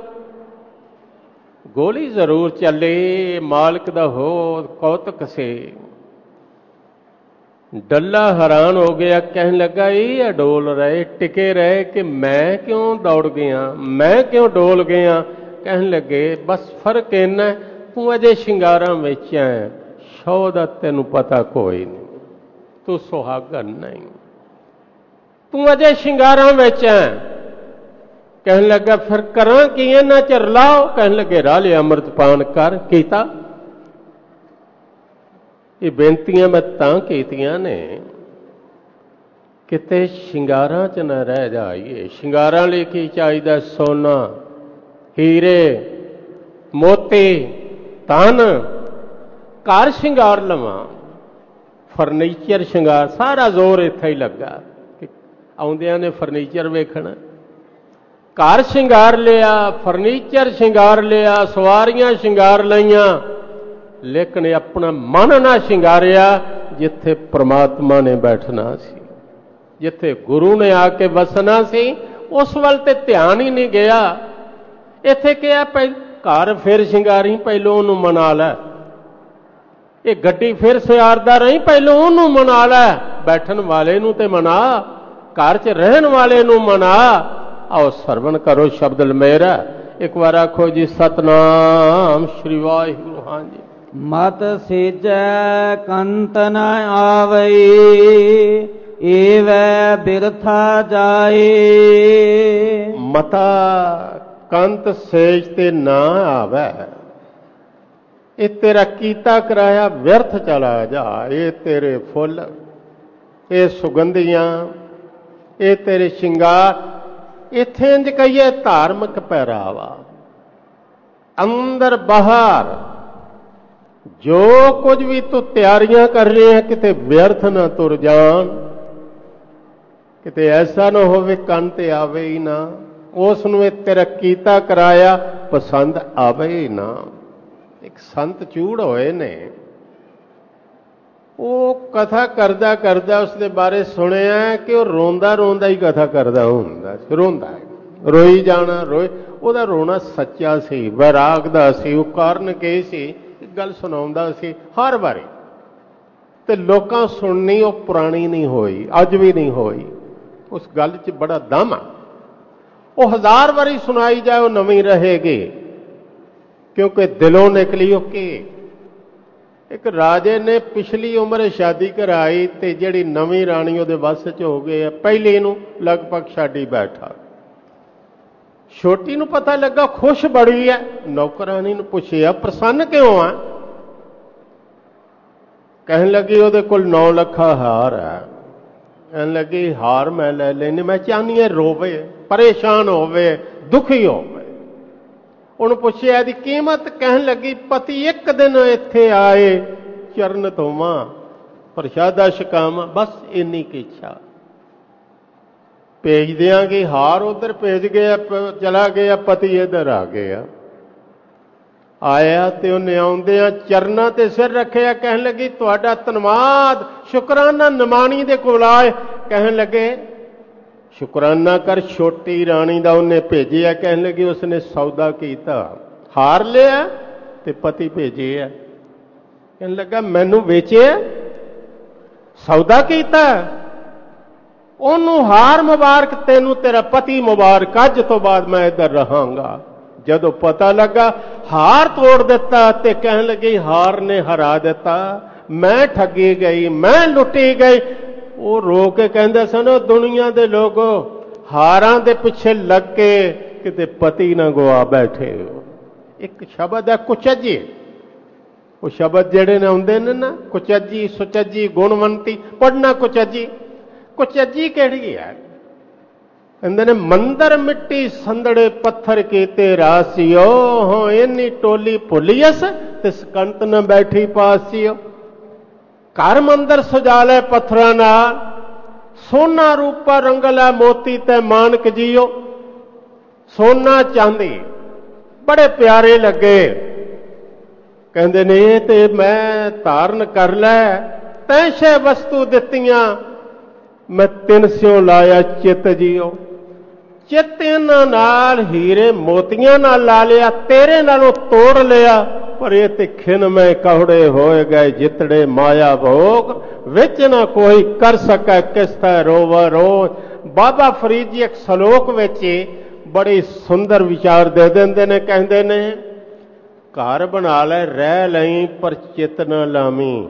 ਗੋਲੀ ਜ਼ਰੂਰ ਚੱਲੇ, ਮਾਲਕ ਦਾ ਹੋਰ ਕੌਤਕ ਸੀ। ਡੱਲਾ ਹੈਰਾਨ ਹੋ ਗਿਆ। ਕਹਿਣ ਲੱਗਾ ਇਹ ਅਡੋਲ ਰਹੇ, ਟਿਕੇ ਰਹੇ ਕਿ ਮੈਂ ਕਿਉਂ ਦੌੜ ਗਿਆ, ਮੈਂ ਕਿਉਂ ਡੋਲ ਗਿਆ। ਕਹਿਣ ਲੱਗੇ ਬਸ ਫਰਕ ਇੰਨਾ, ਤੂੰ ਅਜੇ ਸ਼ਿੰਗਾਰਾਂ ਵਿੱਚ ਹੈ, ਸ਼ੌਹ ਦਾ ਤੈਨੂੰ ਪਤਾ ਕੋਈ ਨਹੀਂ, ਤੂੰ ਸੁਹਾਗਣ ਨਹੀਂ, ਤੂੰ ਅਜੇ ਸ਼ਿੰਗਾਰਾਂ ਵਿੱਚ ਹੈ। ਕਹਿਣ ਲੱਗਾ ਫਿਰ ਕਰਾਂ ਕੀ, ਇਹਨਾਂ ਚਿਰ ਲਾਓ। ਕਹਿਣ ਲੱਗੇ ਰਾਹ ਲਿਆ ਅੰਮ੍ਰਿਤਪਾਨ ਕਰ। ਕੀਤਾ। ਇਹ ਬੇਨਤੀਆਂ ਮੈਂ ਤਾਂ ਕੀਤੀਆਂ ਨੇ ਕਿਤੇ ਸ਼ਿੰਗਾਰਾਂ 'ਚ ਨਾ ਰਹਿ ਜਾਈਏ। ਸ਼ਿੰਗਾਰਾਂ ਲਈ ਕੀ ਚਾਹੀਦਾ? ਸੋਨਾ, ਹੀਰੇ, ਮੋਤੀ, ਧਨ। ਘਰ ਸ਼ਿੰਗਾਰ ਲਵਾਂ, ਫਰਨੀਚਰ ਸ਼ਿੰਗਾਰ, ਸਾਰਾ ਜ਼ੋਰ ਇੱਥੇ ਹੀ ਲੱਗਾ। ਆਉਂਦਿਆਂ ਨੇ ਫਰਨੀਚਰ ਵੇਖਣਾ। ਘਰ ਸ਼ਿੰਗਾਰ ਲਿਆ, ਫਰਨੀਚਰ ਸ਼ਿੰਗਾਰ ਲਿਆ, ਸਵਾਰੀਆਂ ਸ਼ਿੰਗਾਰ ਲਈਆਂ, ਲੇਕਿਨ ਆਪਣਾ ਮਨ ਨਾ ਸ਼ਿੰਗਾਰਿਆ ਜਿੱਥੇ ਪ੍ਰਮਾਤਮਾ ਨੇ ਬੈਠਣਾ ਸੀ, ਜਿੱਥੇ ਗੁਰੂ ਨੇ ਆ ਕੇ ਵਸਣਾ ਸੀ। ਉਸ ਵੱਲ ਤੇ ਧਿਆਨ ਹੀ ਨਹੀਂ ਗਿਆ। ਇੱਥੇ ਕਿਹਾ ਘਰ ਫਿਰ ਸ਼ਿੰਗਾਰੀ, ਪਹਿਲੋਂ ਉਹਨੂੰ ਮਨਾ ਲੈ। ਇਹ ਗੱਡੀ ਫਿਰ ਸਿਆਰਦਾ ਰਹੀ, ਪਹਿਲੋਂ ਉਹਨੂੰ ਮਨਾ ਲੈ। ਬੈਠਣ ਵਾਲੇ ਨੂੰ ਤੇ ਮਨਾ, ਘਰ 'ਚ ਰਹਿਣ ਵਾਲੇ ਨੂੰ ਮਨਾ। ਆਓ ਸਰਵਣ ਕਰੋ ਸ਼ਬਦ ਮੇਰਾ। ਇੱਕ ਵਾਰ ਆਖੋ ਜੀ ਸਤਨਾਮ ਸ਼੍ਰੀ ਵਾਹਿਗੁਰੂ। ਹਾਂਜੀ। ਮਤ ਸੇਜੈ ਕੰਤ ਨ ਆਵਈ, ਏਵੈ ਬਿਰਥਾ ਜਾਏ। ਮਤਾ ਕੰਤ ਸੇਜ ਤੇ ਨਾ ਆਵੈ, ਇਹ ਤੇਰਾ ਕੀਤਾ ਕਰਾਇਆ ਵਿਅਰਥ ਚਲਾ ਜਾ। ਇਹ ਤੇਰੇ ਫੁੱਲ, ਇਹ ਸੁਗੰਧੀਆਂ, ਇਹ ਤੇਰੇ ਸ਼ਿੰਗਾਰ, ਇੱਥੇ ਇੰਜ ਕਹੀਏ ਧਾਰਮਿਕ ਪਹਿਰਾਵਾ, ਅੰਦਰ ਬਾਹਰ ਜੋ ਕੁਝ ਵੀ ਤੂੰ ਤਿਆਰੀਆਂ ਕਰ ਰਿਹਾ, ਕਿਤੇ ਵਿਅਰਥ ਨਾ ਤੁਰ ਜਾਣ। ਕਿਤੇ ਐਸਾ ਨਾ ਹੋਵੇ ਕੰਨ ਤੇ ਆਵੇ ਹੀ ਨਾ, ਉਸ ਨੂੰ ਇਹ ਤੇਰਾ ਕੀਤਾ ਕਰਾਇਆ ਪਸੰਦ ਆਵੇ ਹੀ ਨਾ। ਇੱਕ ਸੰਤ ਚੂੜ ਹੋਏ ਨੇ, ਉਹ ਕਥਾ ਕਰਦਾ ਕਰਦਾ ਉਸਦੇ ਬਾਰੇ ਸੁਣਿਆ ਕਿ ਉਹ ਰੋਂਦਾ ਰੋਂਦਾ ਹੀ ਕਥਾ ਕਰਦਾ ਹੁੰਦਾ ਸੀ। ਰੋਂਦਾ ਰੋਈ ਜਾਣਾ, ਰੋਏ। ਉਹਦਾ ਰੋਣਾ ਸੱਚਾ ਸੀ, ਵੈਰਾਗ ਦਾ ਸੀ। ਉਹ ਕਾਰਨ ਕੀ ਸੀ? ਗੱਲ ਸੁਣਾਉਂਦਾ ਸੀ ਹਰ ਵਾਰੀ, ਤੇ ਲੋਕਾਂ ਸੁਣਨੀ ਉਹ ਪੁਰਾਣੀ ਨਹੀਂ ਹੋਈ, ਅੱਜ ਵੀ ਨਹੀਂ ਹੋਈ। ਉਸ ਗੱਲ 'ਚ ਬੜਾ ਦਮ ਆ। ਉਹ 1000 ਵਾਰੀ ਸੁਣਾਈ ਜਾਏ ਉਹ ਨਵੀਂ ਰਹੇਗੀ, ਕਿਉਂਕਿ ਦਿਲੋਂ ਨਿਕਲੀ ਉਹ ਕੀ। ਇੱਕ ਰਾਜੇ ਨੇ ਪਿਛਲੀ ਉਮਰ ਸ਼ਾਦੀ ਕਰਾਈ ਤੇ ਜਿਹੜੀ ਨਵੀਂ ਰਾਣੀ ਉਹਦੇ ਵੱਸ 'ਚ ਹੋ ਗਈ ਆ, ਪਹਿਲੀ ਨੂੰ ਲਗਭਗ ਛਾਡੀ ਬੈਠਾ। ਛੋਟੀ ਨੂੰ ਪਤਾ ਲੱਗਾ, ਖੁਸ਼ ਬੜੀ ਹੈ। ਨੌਕਰਾਣੀ ਨੂੰ ਪੁੱਛਿਆ ਪ੍ਰਸੰਨ ਕਿਉਂ ਆ? ਕਹਿਣ ਲੱਗੀ ਉਹਦੇ ਕੋਲ 9 ਲੱਖਾਂ ਹਾਰ ਹੈ। ਕਹਿਣ ਲੱਗੀ ਹਾਰ ਮੈਂ ਲੈ ਲੈਣੀ, ਮੈਂ ਚਾਹੁੰਦੀ ਹਾਂ ਰੋਵੇ, ਪਰੇਸ਼ਾਨ ਹੋਵੇ, ਦੁਖੀ ਹੋਵੇ। ਉਹਨੂੰ ਪੁੱਛਿਆ ਇਹਦੀ ਕੀਮਤ? ਕਹਿਣ ਲੱਗੀ ਪਤੀ ਇੱਕ ਦਿਨ ਇੱਥੇ ਆਏ, ਚਰਨ ਧੋਵਾਂ, ਪ੍ਰਸ਼ਾਦਾ ਛਕਾਵਾਂ, ਬਸ ਇੰਨੀ ਕੀ ਇੱਛਾ। ਭੇਜ ਦਿਆਂਗੀ। ਹਾਰ ਉਧਰ ਭੇਜ ਗਿਆ, ਚਲਾ ਗਿਆ, ਪਤੀ ਇੱਧਰ ਆ ਗਿਆ। ਆਇਆ ਤੇ ਉਹਨੇ ਆਉਂਦਿਆਂ ਚਰਨਾਂ ਤੇ ਸਿਰ ਰੱਖਿਆ। ਕਹਿਣ ਲੱਗੀ ਤੁਹਾਡਾ ਧੰਨਵਾਦ, ਸ਼ੁਕਰਾਨਾ ਨਿਮਾਣੀ ਦੇ ਕੋਲ ਆਏ। ਕਹਿਣ ਲੱਗੇ ਸ਼ੁਕਰਾਨਾ ਕਰ, ਛੋਟੀ ਰਾਣੀ ਦਾ ਉਹਨੇ ਭੇਜਿਆ। ਕਹਿਣ ਲੱਗੀ ਉਸਨੇ ਸੌਦਾ ਕੀਤਾ, ਹਾਰ ਲਿਆ ਤੇ ਪਤੀ ਭੇਜਿਆ। ਕਹਿਣ ਲੱਗਾ ਮੈਨੂੰ ਵੇਚਿਆ, ਸੌਦਾ ਕੀਤਾ, ਉਹਨੂੰ ਹਾਰ ਮੁਬਾਰਕ, ਤੈਨੂੰ ਤੇਰਾ ਪਤੀ ਮੁਬਾਰਕ, ਅੱਜ ਤੋਂ ਬਾਅਦ ਮੈਂ ਇੱਧਰ ਰਹਾਂਗਾ। ਜਦੋਂ ਪਤਾ ਲੱਗਾ ਹਾਰ ਤੋੜ ਦਿੱਤਾ ਤੇ ਕਹਿਣ ਲੱਗੀ ਹਾਰ ਨੇ ਹਰਾ ਦਿੱਤਾ, ਮੈਂ ਠੱਗੀ ਗਈ, ਮੈਂ ਲੁੱਟੀ ਗਈ। ਉਹ ਰੋ ਕੇ ਕਹਿੰਦੇ ਸਨ ਦੁਨੀਆ ਦੇ ਲੋਗੋ, ਹਾਰਾਂ ਦੇ ਪਿੱਛੇ ਲੱਗ ਕੇ ਕਿਤੇ ਪਤੀ ਨਾ ਗਵਾ ਬੈਠੇ ਹੋ। ਇੱਕ ਸ਼ਬਦ ਹੈ ਕੁਚੱਜੀ। ਉਹ ਸ਼ਬਦ ਜਿਹੜੇ ਨੇ ਆਉਂਦੇ ਨੇ ਨਾ, ਕੁਚੱਜੀ, ਸੁਚੱਜੀ, ਗੁਣਵੰਤੀ, ਪੜ੍ਹਨਾ ਕੁਚੱਜੀ। ਕੁਚੱਜੀ ਕਿਹੜੀ ਹੈ? ਕਹਿੰਦੇ ਨੇ ਮੰਦਰ ਮਿੱਟੀ ਸੰਦੜੇ ਪੱਥਰ ਕੀਤੇ ਰਾਸੀਓ, ਹੋ ਇੰਨੀ ਟੋਲੀ ਭੁੱਲੀਅਸ ਤੇ ਸਕੰਤ ਨਾ ਬੈਠੀ ਪਾਸੀਓ। ਘਰ ਮੰਦਰ ਸਜਾ ਲੈ ਪੱਥਰਾਂ ਨਾਲ, ਸੋਨਾ ਰੂਪਾ ਰੰਗਲਾ ਮੋਤੀ ਤੇ ਮਾਨਕ ਜੀਓ। ਸੋਨਾ ਚਾਂਦੀ ਬੜੇ ਪਿਆਰੇ ਲੱਗੇ। ਕਹਿੰਦੇ ਨੇ ਇਹ ਤੇ ਮੈਂ ਧਾਰਨ ਕਰ ਲੈ, ਤੈਂ ਸ਼ੈ ਵਸਤੂ ਦਿੱਤੀਆਂ, ਮੈਂ 300 ਲਾਇਆ ਚਿੱਤ ਜੀਓ। ਚਿੱਤ ਇਹਨਾਂ ਨਾਲ ਹੀਰੇ ਮੋਤੀਆਂ ਨਾਲ ਲਾ ਲਿਆ, ਤੇਰੇ ਨਾਲੋਂ ਤੋੜ ਲਿਆ, ਪਰ ਇਹ ਤੇ ਖਿਨ ਮੈਂ ਕੌੜੇ ਹੋਏ ਗਏ ਜਿਤੜੇ ਮਾਇਆ ਭੋਗ, ਵਿੱਚ ਨਾ ਕੋਈ ਕਰ ਸਕੈ ਕਿਸਤੈ ਰੋਵਾ ਰੋਜ। ਬਾਬਾ ਫਰੀਦ ਜੀ ਇੱਕ ਸ਼ਲੋਕ ਵਿੱਚ ਬੜੇ ਸੁੰਦਰ ਵਿਚਾਰ ਦੇ ਦਿੰਦੇ ਨੇ। ਕਹਿੰਦੇ ਨੇ ਘਰ ਬਣਾ ਲੈ ਰਹਿ ਲਈ, ਪਰ ਚਿੱਤ ਨਾ ਲਾਵੀਂ।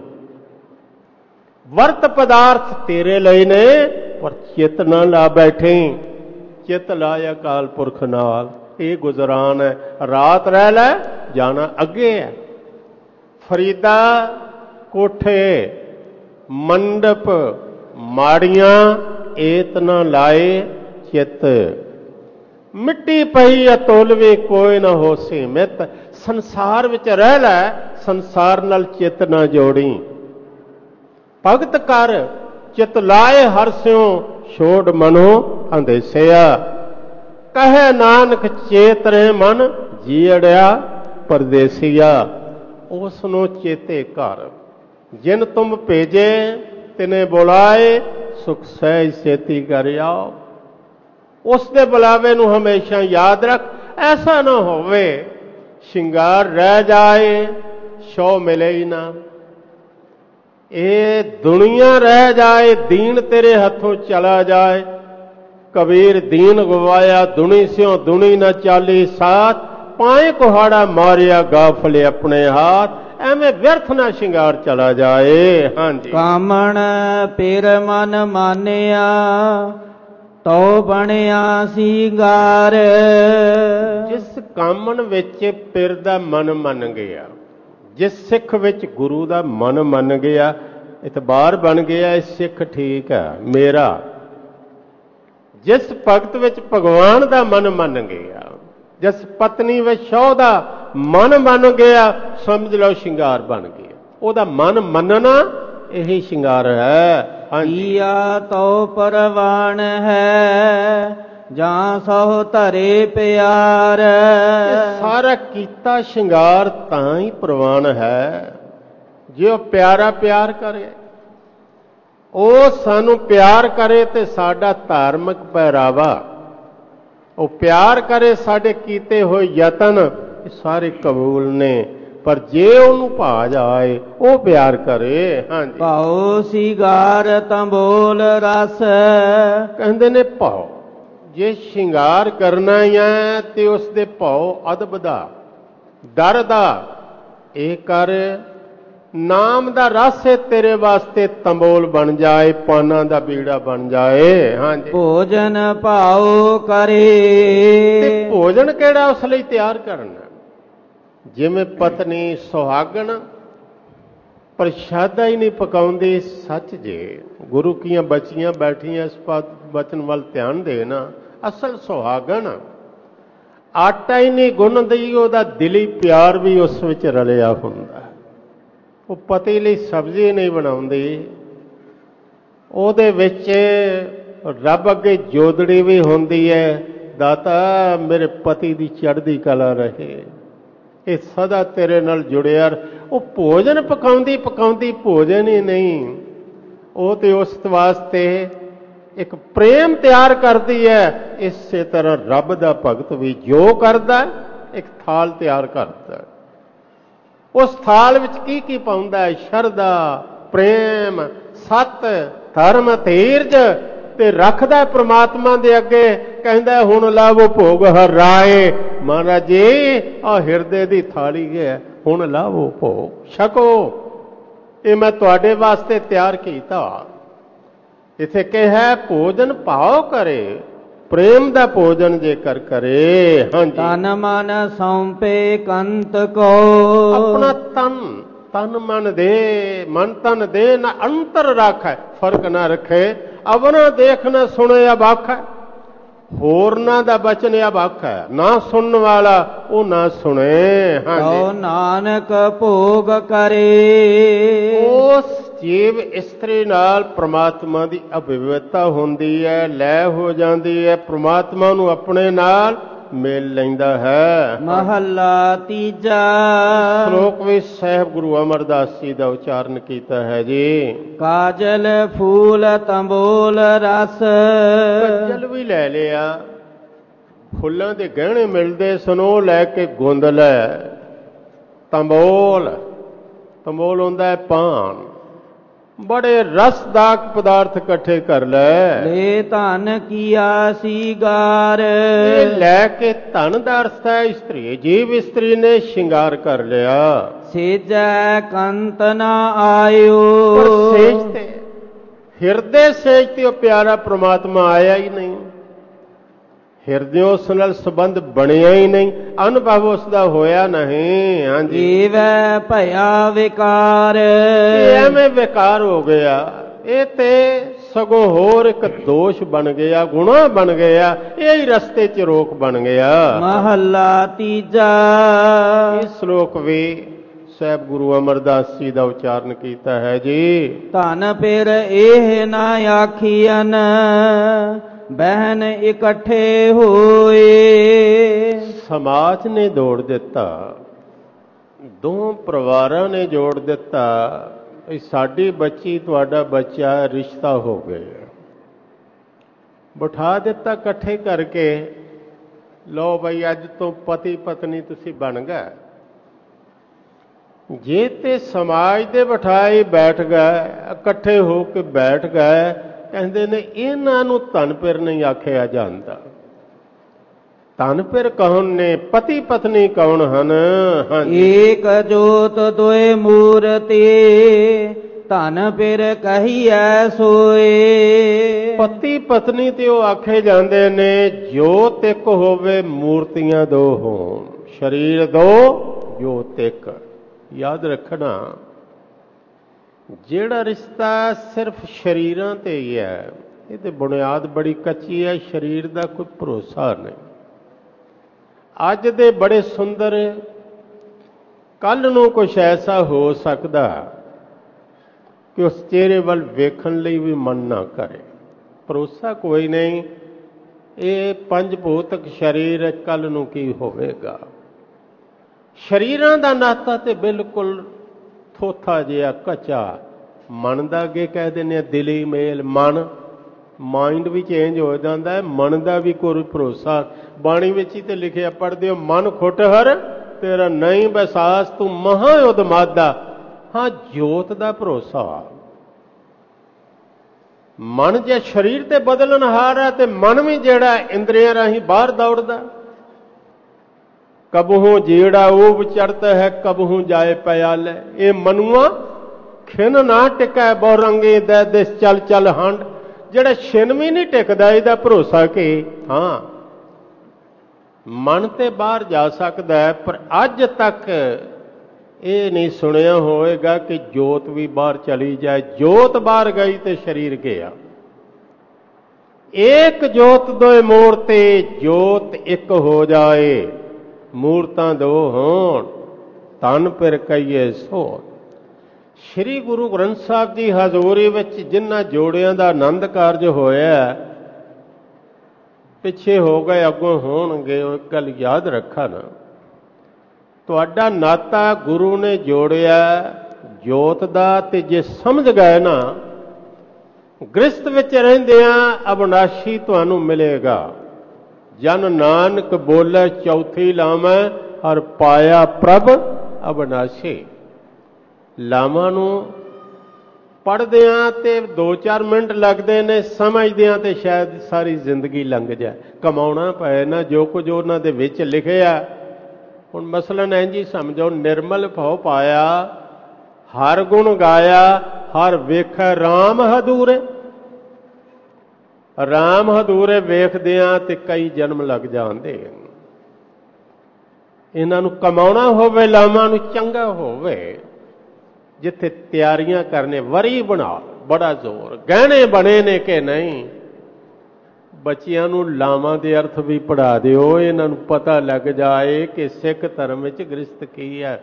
ਵਰਤ ਪਦਾਰਥ ਤੇਰੇ ਲਈ ਨੇ, ਪਰ ਚਿੱਤ ਨਾ ਲਾ ਬੈਠੀ। ਚਿੱਤ ਲਾਇਆ ਅਕਾਲ ਪੁਰਖ ਨਾਲ, ਇਹ ਗੁਜ਼ਰਾਨ ਹੈ। ਰਾਤ ਰਹਿ ਲੈ, ਜਾਣਾ ਅੱਗੇ ਹੈ। ਫਰੀਦਾ ਕੋਠੇ ਮੰਡਪ ਮਾੜੀਆਂ, ਏਤ ਨਾ ਲਾਏ ਚਿੱਤ। ਮਿੱਟੀ ਪਈ ਅਤੁਲਵੀ, ਕੋਈ ਨਾ ਹੋਸੀ ਮਿੱਤ। ਸੰਸਾਰ ਵਿੱਚ ਰਹਿ ਲੈ, ਸੰਸਾਰ ਨਾਲ ਚਿੱਤ ਨਾ ਜੋੜੀ। ਭਗਤ ਕਰ ਚਿਤ ਲਾਏ ਹਰ ਸਿਉ, ਛੋੜ ਮਨੋ ਅੰਧੇਸਿਆ। ਕਹੇ ਨਾਨਕ ਚੇਤ ਰਹੇ ਮਨ, ਜੀੜਿਆ ਪਰਦੇਸੀਆ। ਉਸ ਨੂੰ ਚੇਤੇ ਕਰ ਜਿਨ ਤੁਮ ਭੇਜੇ, ਤਿਨੇ ਬੁਲਾਏ, ਸੁਖ ਸਹਿਜ ਛੇਤੀ ਕਰ ਆਓ। ਉਸ ਦੇ ਬੁਲਾਵੇ ਨੂੰ ਹਮੇਸ਼ਾ ਯਾਦ ਰੱਖ। ਐਸਾ ਨਾ ਹੋਵੇ ਸ਼ਿੰਗਾਰ ਰਹਿ ਜਾਏ, ਸ਼ੋ ਮਿਲੇ ਹੀ ਨਾ। ਇਹ ਦੁਨੀਆ ਰਹਿ ਜਾਏ, ਦੀਨ ਤੇਰੇ ਹੱਥੋਂ ਚਲਾ ਜਾਏ। ਕਬੀਰ ਦੀਨ ਗਵਾਇਆ, ਦੁਨੀ ਸਿਓ ਦੁਨੀ ਨਾ ਚਾਲੀ ਸਾਥ। ਪਾਏ ਕੁਹਾੜਾ ਮਾਰਿਆ, ਗਾਫਲੇ ਆਪਣੇ ਹਾਥ। ਐਵੇਂ ਵਿਅਰਥ ਨਾ ਸ਼ਿੰਗਾਰ ਚਲਾ ਜਾਏ। ਹਾਂਜੀ। ਕਾਮਣ ਪਿਰ ਮਨ ਮਾਨਿਆ, ਤੋ ਬਣਿਆ ਸਿੰਗਾਰ। ਜਿਸ ਕਾਮਣ ਵਿੱਚ ਪਿਰ ਦਾ ਮਨ ਮੰਨ ਗਿਆ, ਜਿਸ ਸਿੱਖ ਵਿੱਚ ਗੁਰੂ ਦਾ ਮਨ ਮੰਨ ਗਿਆ, ਇਤਬਾਰ ਬਣ ਗਿਆ, ਇਹ ਸਿੱਖ ਠੀਕ ਹੈ ਮੇਰਾ। ਜਿਸ ਭਗਤ ਵਿੱਚ ਭਗਵਾਨ ਦਾ ਮਨ ਮੰਨ ਗਿਆ, ਜਿਸ ਪਤਨੀ ਵਿੱਚ ਸ਼ੌਹ ਦਾ ਮਨ ਮੰਨ ਗਿਆ, ਸਮਝ ਲਓ ਸ਼ਿੰਗਾਰ ਬਣ ਗਿਆ। ਉਹਦਾ ਮਨ ਮੰਨਣਾ ਇਹੀ ਸ਼ਿੰਗਾਰ ਹੈ। ਕੀਆ ਤੋ ਪਰਵਾਨ ਹੈ, ਜਾਂ ਸੋ ਧਰੇ ਪਿਆਰ। ਇਹ ਸਾਰਾ ਕੀਤਾ ਸ਼ਿੰਗਾਰ ਤਾਂ ਹੀ ਪ੍ਰਵਾਨ ਹੈ ਜੇ ਉਹ ਪਿਆਰਾ ਪਿਆਰ ਕਰੇ। ਉਹ ਸਾਨੂੰ ਪਿਆਰ ਕਰੇ ਤੇ ਸਾਡਾ ਧਾਰਮਿਕ ਪਹਿਰਾਵਾ, ਉਹ ਪਿਆਰ ਕਰੇ ਸਾਡੇ ਕੀਤੇ ਹੋਏ ਯਤਨ, ਇਹ ਸਾਰੇ ਕਬੂਲ ਨੇ। ਪਰ ਜੇ ਉਹਨੂੰ ਭਾ ਜਾਏ, ਉਹ ਪਿਆਰ ਕਰੇ। ਹਾਂਜੀ। ਭਾਉ ਸਿਗਾਰ ਤੰਬੋਲ ਰਸ। ਕਹਿੰਦੇ ਨੇ ਭਾਉ, ਜੇ ਸ਼ਿੰਗਾਰ ਕਰਨਾ ਹੀ ਹੈ ਤੇ ਉਸ ਦੇ ਭਾਉ ਅਦਬ ਦਾ, ਡਰ ਦਾ ਇਹ ਕਰ, ਨਾਮ ਦਾ ਰਸ ਤੇਰੇ ਵਾਸਤੇ ਤੰਬੋਲ ਬਣ ਜਾਏ, ਪਾਨਾਂ ਦਾ ਬੀੜਾ ਬਣ ਜਾਏ। ਹਾਂਜੀ, ਭੋਜਨ ਭਾਉ ਕਰੇ। ਤੇ ਭੋਜਨ ਕਿਹੜਾ ਉਸ ਲਈ ਤਿਆਰ ਕਰਨਾ? ਜਿਵੇਂ ਪਤਨੀ ਸੁਹਾਗਣ ਪ੍ਰਸ਼ਾਦਾ ਹੀ ਨਹੀਂ ਪਕਾਉਂਦੀ, ਸੱਚ ਜੇ ਗੁਰੂ ਕੀਆਂ ਬੱਚੀਆਂ ਬੈਠੀਆਂ ਇਸ ਬਚਨ ਵੱਲ ਧਿਆਨ ਦੇ ਨਾ, ਅਸਲ ਸੁਹਾਗਣ ਆਟਾ ਹੀ ਨਹੀਂ ਗੁੰਨਦੀ, ਉਹਦਾ ਦਿਲੀ ਪਿਆਰ ਵੀ ਉਸ ਵਿੱਚ ਰਲਿਆ ਹੁੰਦਾ। ਉਹ ਪਤੀ ਲਈ ਸਬਜ਼ੀ ਨਹੀਂ ਬਣਾਉਂਦੀ, ਉਹਦੇ ਵਿੱਚ ਰੱਬ ਅੱਗੇ ਜੋਦੜੀ ਵੀ ਹੁੰਦੀ ਹੈ, ਦਾਤਾ ਮੇਰੇ ਪਤੀ ਦੀ ਚੜ੍ਹਦੀ ਕਲਾ ਰਹੇ, ਇਹ ਸਦਾ ਤੇਰੇ ਨਾਲ ਜੁੜਿਆ। ਉਹ ਭੋਜਨ ਪਕਾਉਂਦੀ ਪਕਾਉਂਦੀ ਭੋਜਨ ਹੀ ਨਹੀਂ, ਉਹ ਤੇ ਉਸ ਵਾਸਤੇ ਇੱਕ ਪ੍ਰੇਮ ਤਿਆਰ ਕਰਦੀ ਹੈ। ਇਸੇ ਤਰ੍ਹਾਂ ਰੱਬ ਦਾ ਭਗਤ ਵੀ ਜੋ ਕਰਦਾ ਇੱਕ ਥਾਲ ਤਿਆਰ ਕਰਦਾ, ਉਸ ਥਾਲ ਵਿੱਚ ਕੀ ਕੀ ਪਾਉਂਦਾ ਹੈ? ਸ਼ਰਧਾ, ਪ੍ਰੇਮ, ਸਤ, ਧਰਮ, ਧੀਰਜ, ਤੇ ਰੱਖਦਾ ਪ੍ਰਮਾਤਮਾ ਦੇ ਅੱਗੇ, ਕਹਿੰਦਾ ਹੁਣ ਲਾਵੋ ਭੋਗ ਹਰ ਰਾਏ। ਮਹਾਰਾਜ ਜੀ ਆਹ ਹਿਰਦੇ ਦੀ ਥਾਲੀ ਹੈ, ਹੁਣ ਲਾਵੋ ਭੋਗ, ਛਕੋ, ਇਹ ਮੈਂ ਤੁਹਾਡੇ ਵਾਸਤੇ ਤਿਆਰ ਕੀਤਾ। ਇੱਥੇ ਕਿਹਾ ਭੋਜਨ ਭਾਉ ਕਰੇ, ਪ੍ਰੇਮ ਦਾ ਭੋਜਨ ਜੇਕਰ ਕਰੇ। ਹਾਂਜੀ, ਤਨ ਮਨ ਸੌਂਪੇ ਕੰਤ ਕੋ। ਆਪਣਾ ਤਨ ਮਨ ਦੇ, ਮਨ ਤਨ ਦੇ, ਨਾ ਅੰਤਰ ਰੱਖੈ, ਫਰਕ ਨਾ ਰੱਖੇ। ਅਵਨਾ ਦੇਖ ਨਾ ਸੁਣੇ ਅਬਾਖੈ, ਹੋਰਨਾਂ ਦਾ ਬਚਨ ਅਬਾਖੈ, ਨਾ ਸੁਣਨ ਵਾਲਾ ਉਹ ਨਾ ਸੁਣੇ। ਤਉ ਨਾਨਕ ਭੋਗ ਕਰੇ। ਉਸ ਜੀਵ ਇਸਤਰੀ ਨਾਲ ਪ੍ਰਮਾਤਮਾ ਦੀ ਅਭਿਵਿਅਤਾ ਹੁੰਦੀ ਹੈ, ਲੈ ਹੋ ਜਾਂਦੀ ਹੈ, ਪ੍ਰਮਾਤਮਾ ਨੂੰ ਆਪਣੇ ਨਾਲ ਮੇਲ ਲੈਂਦਾ ਹੈ। ਮਹੱਲਾ ਤੀਜਾ। ਸ਼ਲੋਕ ਵਿੱਚ ਸਾਹਿਬ ਗੁਰੂ ਅਮਰਦਾਸ ਜੀ ਦਾ ਉਚਾਰਨ ਕੀਤਾ ਹੈ ਜੀ। ਕਾਜਲ ਫੂਲ ਤੰਬੋਲ ਰਸ। ਕੱਜਲ ਵੀ ਲੈ ਲਿਆ, ਫੁੱਲਾਂ ਦੇ ਗਹਿਣੇ ਮਿਲਦੇ ਸਨ, ਉਹ ਲੈ ਕੇ ਗੁੰਦ ਲੈ। ਤੰਬੋਲ, ਤੰਬੋਲ ਹੁੰਦਾ ਹੈ ਪਾਨ, ਬੜੇ ਰਸਦਾਕ ਪਦਾਰਥ ਇਕੱਠੇ ਕਰ ਲੈ। ਲੈ ਧਨ ਕੀਆ ਸੀਗਾਰ। ਇਹ ਲੈ ਕੇ ਧਨ ਦਾ ਅਰਥ ਹੈ ਇਸਤਰੀ, ਜੀਵ ਇਸਤਰੀ ਨੇ ਸ਼ਿੰਗਾਰ ਕਰ ਲਿਆ। ਸੇਜੈ ਕੰਤ ਨਾ ਆਇਓ। ਪਰ ਸੇਜ ਤੇ, ਹਿਰਦੇ ਸੇਜ ਤੇ ਉਹ ਪਿਆਰਾ ਪ੍ਰਮਾਤਮਾ ਆਇਆ ਹੀ ਨਹੀਂ, ਹਿਰਦਿਓਂ ਉਸ ਨਾਲ ਸੰਬੰਧ ਬਣਿਆ ਹੀ ਨਹੀਂ, ਅਨੁਭਵ ਉਸ ਦਾ ਹੋਇਆ ਨਹੀਂ। ਹਾਂਜੀ, ਏਵੈ ਭਇਆ ਵਿਕਾਰ। ਐਵੇਂ ਵਿਕਾਰ ਹੋ ਗਿਆ, ਇਹ ਤੇ ਸਗੋਂ ਹੋਰ ਇੱਕ ਦੋਸ਼ ਬਣ ਗਿਆ, ਗੁਨਾਹ ਬਣ ਗਿਆ, ਇਹ ਹੀ ਰਸਤੇ 'ਚ ਰੋਕ ਬਣ ਗਿਆ। ਮਹੱਲਾ ਤੀਜਾ। ਇਹ ਸ਼ਲੋਕ ਵੀ ਸਾਹਿਬ ਗੁਰੂ ਅਮਰਦਾਸ ਜੀ ਦਾ ਉਚਾਰਨ ਕੀਤਾ ਹੈ ਜੀ। ਧਨ ਫਿਰ ਇਹ ਨਾ ਆਖੀਅਨ, ਬਹਿਨ ਇਕੱਠੇ ਹੋਏ। ਸਮਾਜ ਨੇ ਜੋੜ ਦਿੱਤਾ, ਦੋ ਪਰਿਵਾਰਾਂ ਨੇ ਜੋੜ ਦਿੱਤਾ, ਸਾਡੀ ਬੱਚੀ ਤੁਹਾਡਾ ਬੱਚਾ ਰਿਸ਼ਤਾ ਹੋ ਗਿਆ, ਬਿਠਾ ਦਿੱਤਾ ਇਕੱਠੇ ਕਰਕੇ, ਲਓ ਬਈ ਅੱਜ ਤੋਂ ਪਤੀ ਪਤਨੀ ਤੁਸੀਂ ਬਣ ਗਏ। ਜੇ ਤੇ ਸਮਾਜ ਦੇ ਬਿਠਾਏ ਬੈਠ ਗਏ, ਇਕੱਠੇ ਹੋ ਕੇ ਬੈਠ ਗਏ, ਕਹਿੰਦੇ ਨੇ ਇਹਨਾਂ ਨੂੰ ਧਨ ਫਿਰ ਨਹੀਂ ਆਖਿਆ ਜਾਂਦਾ। ਧਨ ਫਿਰ ਕੌਣ ਨੇ? ਪਤੀ ਪਤਨੀ ਕੌਣ ਹਨ? ਏਕ ਜੋਤ ਦੋਇ ਮੂਰਤੀ, ਧਨ ਫਿਰ ਕਹੀਐ ਸੋਏ। ਪਤੀ ਪਤਨੀ ਤੇ ਉਹ ਆਖੇ ਜਾਂਦੇ ਨੇ ਜੋਤ ਇੱਕ ਹੋਵੇ, ਮੂਰਤੀਆਂ ਦੋ ਹੋਣ, ਸਰੀਰ ਦੋ ਜੋਤ ਇੱਕ। ਯਾਦ ਰੱਖਣਾ, ਜਿਹੜਾ ਰਿਸ਼ਤਾ ਸਿਰਫ ਸਰੀਰਾਂ ਤੇ ਹੀ ਹੈ, ਇਹ ਤੇ ਬੁਨਿਆਦ ਬੜੀ ਕੱਚੀ ਹੈ, ਸਰੀਰ ਦਾ ਕੋਈ ਭਰੋਸਾ ਨਹੀਂ। ਅੱਜ ਦੇ ਬੜੇ ਸੁੰਦਰ, ਕੱਲ ਨੂੰ ਕੁਛ ਐਸਾ ਹੋ ਸਕਦਾ ਕਿ ਉਸ ਚਿਹਰੇ ਵੱਲ ਵੇਖਣ ਲਈ ਵੀ ਮਨ ਨਾ ਕਰੇ, ਭਰੋਸਾ ਕੋਈ ਨਹੀਂ। ਇਹ ਪੰਜ ਭੌਤਿਕ ਸਰੀਰ ਕੱਲ ਨੂੰ ਕੀ ਹੋਵੇਗਾ। ਸਰੀਰਾਂ ਦਾ ਨਾਤਾ ਤੇ ਬਿਲਕੁਲ ਥੋਥਾ ਜਿਹਾ, ਕੱਚਾ। ਮਨ ਦਾ ਅੱਗੇ ਕਹਿ ਦਿੰਦੇ ਆ ਦਿਲੀ ਮੇਲ, ਮਨ ਮਾਈਂਡ ਵੀ ਚੇਂਜ ਹੋ ਜਾਂਦਾ ਹੈ, ਮਨ ਦਾ ਵੀ ਕੋਈ ਭਰੋਸਾ। ਬਾਣੀ ਵਿੱਚ ਹੀ ਤੇ ਲਿਖਿਆ, ਪੜ੍ਹਦੇ ਹੋ, ਮਨ ਖੁੱਟਹਰ ਤੇਰਾ ਨਹੀਂ ਬਸਾਸ, ਤੂੰ ਮਹਾ ਉਦਮਾਦਾ। ਹਾਂ, ਜੋਤ ਦਾ ਭਰੋਸਾ, ਮਨ ਜੇ ਸਰੀਰ ਤੇ ਬਦਲਣਹਾਰ ਹੈ ਤੇ ਮਨ ਵੀ ਜਿਹੜਾ ਇੰਦਰੀਆਂ ਰਾਹੀਂ ਬਾਹਰ ਦੌੜਦਾ। ਕਬਹੂ ਜਿਹੜਾ ਉਹ ਚੜ੍ਹਦਾ ਹੈ, ਕਬਹੂ ਜਾਏ ਪਿਆਲੇ। ਇਹ ਮਨੂਆ ਖਿਨ ਨਾ ਟਿਕੈ ਬਹੁ ਰੰਗੇ ਦੈ ਦਿਸ ਚੱਲ ਚੱਲ ਹੰਡ। ਜਿਹੜਾ ਛਿਨ ਵੀ ਨਹੀਂ ਟਿਕਦਾ, ਇਹਦਾ ਭਰੋਸਾ ਕਿ ਹਾਂ ਮਨ ਤੇ ਬਾਹਰ ਜਾ ਸਕਦਾ ਹੈ, ਪਰ ਅੱਜ ਤੱਕ ਇਹ ਨਹੀਂ ਸੁਣਿਆ ਹੋਵੇਗਾ ਕਿ ਜੋਤ ਵੀ ਬਾਹਰ ਚਲੀ ਜਾਏ। ਜੋਤ ਬਾਹਰ ਗਈ ਤੇ ਸਰੀਰ ਗਿਆ। ਏਕ ਜੋਤ ਦੋਏ ਮੂਰਤੇ, ਜੋਤ ਇੱਕ ਹੋ ਜਾਏ। ਮੂਰਤਾਂ ਦੋ ਹੋਣ, ਤਨ ਫਿਰ ਕਹੀਏ ਸੋ। ਸ੍ਰੀ ਗੁਰੂ ਗ੍ਰੰਥ ਸਾਹਿਬ ਦੀ ਹਜ਼ੂਰੀ ਵਿੱਚ ਜਿਨ੍ਹਾਂ ਜੋੜਿਆਂ ਦਾ ਆਨੰਦ ਕਾਰਜ ਹੋਇਆ, ਪਿੱਛੇ ਹੋ ਗਏ ਅੱਗੋਂ ਹੋਣਗੇ, ਉਹ ਇੱਕ ਗੱਲ ਯਾਦ ਰੱਖਾ ਨਾ, ਤੁਹਾਡਾ ਨਾਤਾ ਗੁਰੂ ਨੇ ਜੋੜਿਆ ਜੋਤ ਦਾ, ਤੇ ਜੇ ਸਮਝ ਗਏ ਨਾ, ਗ੍ਰਸਤ ਵਿੱਚ ਰਹਿੰਦਿਆਂ ਅਬਨਾਸ਼ੀ ਤੁਹਾਨੂੰ ਮਿਲੇਗਾ। ਜਨ ਨਾਨਕ ਬੋਲੇ ਚੌਥੀ ਲਾਮੈ, ਹਰ ਪਾਇਆ ਪ੍ਰਭ ਅਬਨਾਸ਼ੀ। ਲਾਵਾਂ ਨੂੰ ਪੜ੍ਹਦਿਆਂ ਤੇ 2-4 ਮਿੰਟ ਲੱਗਦੇ ਨੇ, ਸਮਝਦਿਆਂ ਤੇ ਸ਼ਾਇਦ ਸਾਰੀ ਜ਼ਿੰਦਗੀ ਲੰਘ ਜਾਏ। ਕਮਾਉਣਾ ਪਏ ਨਾ ਜੋ ਕੁਝ ਉਹਨਾਂ ਦੇ ਵਿੱਚ ਲਿਖਿਆ। ਹੁਣ ਮਸਲਨ ਇੰਝ ਹੀ ਸਮਝੋ, ਨਿਰਮਲ ਭਉ ਪਾਇਆ, ਹਰ ਗੁਣ ਗਾਇਆ, ਹਰ ਵੇਖੈ ਰਾਮ ਹਦੂਰੇ। ਰਾਮ ਹਦੂਰੇ ਵੇਖਦਿਆਂ ਤੇ ਕਈ ਜਨਮ ਲੱਗ ਜਾਂਦੇ। ਇਹਨਾਂ ਨੂੰ ਕਮਾਉਣਾ ਹੋਵੇ, ਲਾਵਾਂ ਨੂੰ ਚੰਗਾ ਹੋਵੇ, ਜਿੱਥੇ ਤਿਆਰੀਆਂ ਕਰਨੇ, ਵਰੀ ਬਣਾ, ਬੜਾ ਜ਼ੋਰ, ਗਹਿਣੇ ਬਣੇ ਨੇ ਕਿ ਨਹੀਂ। ਬੱਚਿਆਂ ਨੂੰ ਲਾਵਾਂ ਦੇ ਅਰਥ ਵੀ ਪੜ੍ਹਾ ਦਿਓ, ਇਹਨਾਂ ਨੂੰ ਪਤਾ ਲੱਗ ਜਾਏ ਕਿ ਸਿੱਖ ਧਰਮ ਵਿੱਚ ਗ੍ਰਸਤ ਕੀ ਹੈ।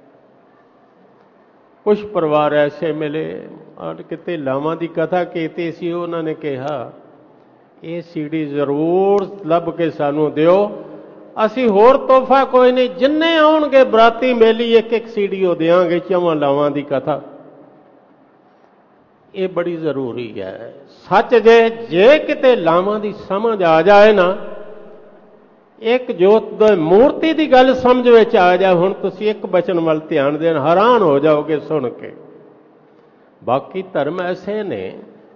ਕੁਛ ਪਰਿਵਾਰ ਐਸੇ ਮਿਲੇ, ਕਿਤੇ ਲਾਵਾਂ ਦੀ ਕਥਾ ਕੀਤੀ ਸੀ, ਉਹਨਾਂ ਨੇ ਕਿਹਾ ਇਹ ਸੀਡੀ ਜ਼ਰੂਰ ਲੱਭ ਕੇ ਸਾਨੂੰ ਦਿਓ, ਅਸੀਂ ਹੋਰ ਤੋਹਫਾ ਕੋਈ ਨਹੀਂ, ਜਿੰਨੇ ਆਉਣਗੇ ਬਰਾਤੀ ਮੇਲੀ ਇੱਕ ਇੱਕ ਸੀਡੀ ਉਹ ਦਿਆਂਗੇ, 4 ਲਾਵਾਂ ਦੀ ਕਥਾ। ਇਹ ਬੜੀ ਜ਼ਰੂਰੀ ਹੈ। ਸੱਚ ਜੇ ਕਿਤੇ ਲਾਵਾਂ ਦੀ ਸਮਝ ਆ ਜਾਏ ਨਾ, ਇੱਕ ਜੋਤ ਦੀ ਮੂਰਤੀ ਦੀ ਗੱਲ ਸਮਝ ਵਿੱਚ ਆ ਜਾਏ, ਹੁਣ ਤੁਸੀਂ ਇੱਕ ਬਚਨ ਵੱਲ ਧਿਆਨ ਦੇਣ, ਹੈਰਾਨ ਹੋ ਜਾਓਗੇ ਸੁਣ ਕੇ। ਬਾਕੀ ਧਰਮ ਐਸੇ ਨੇ,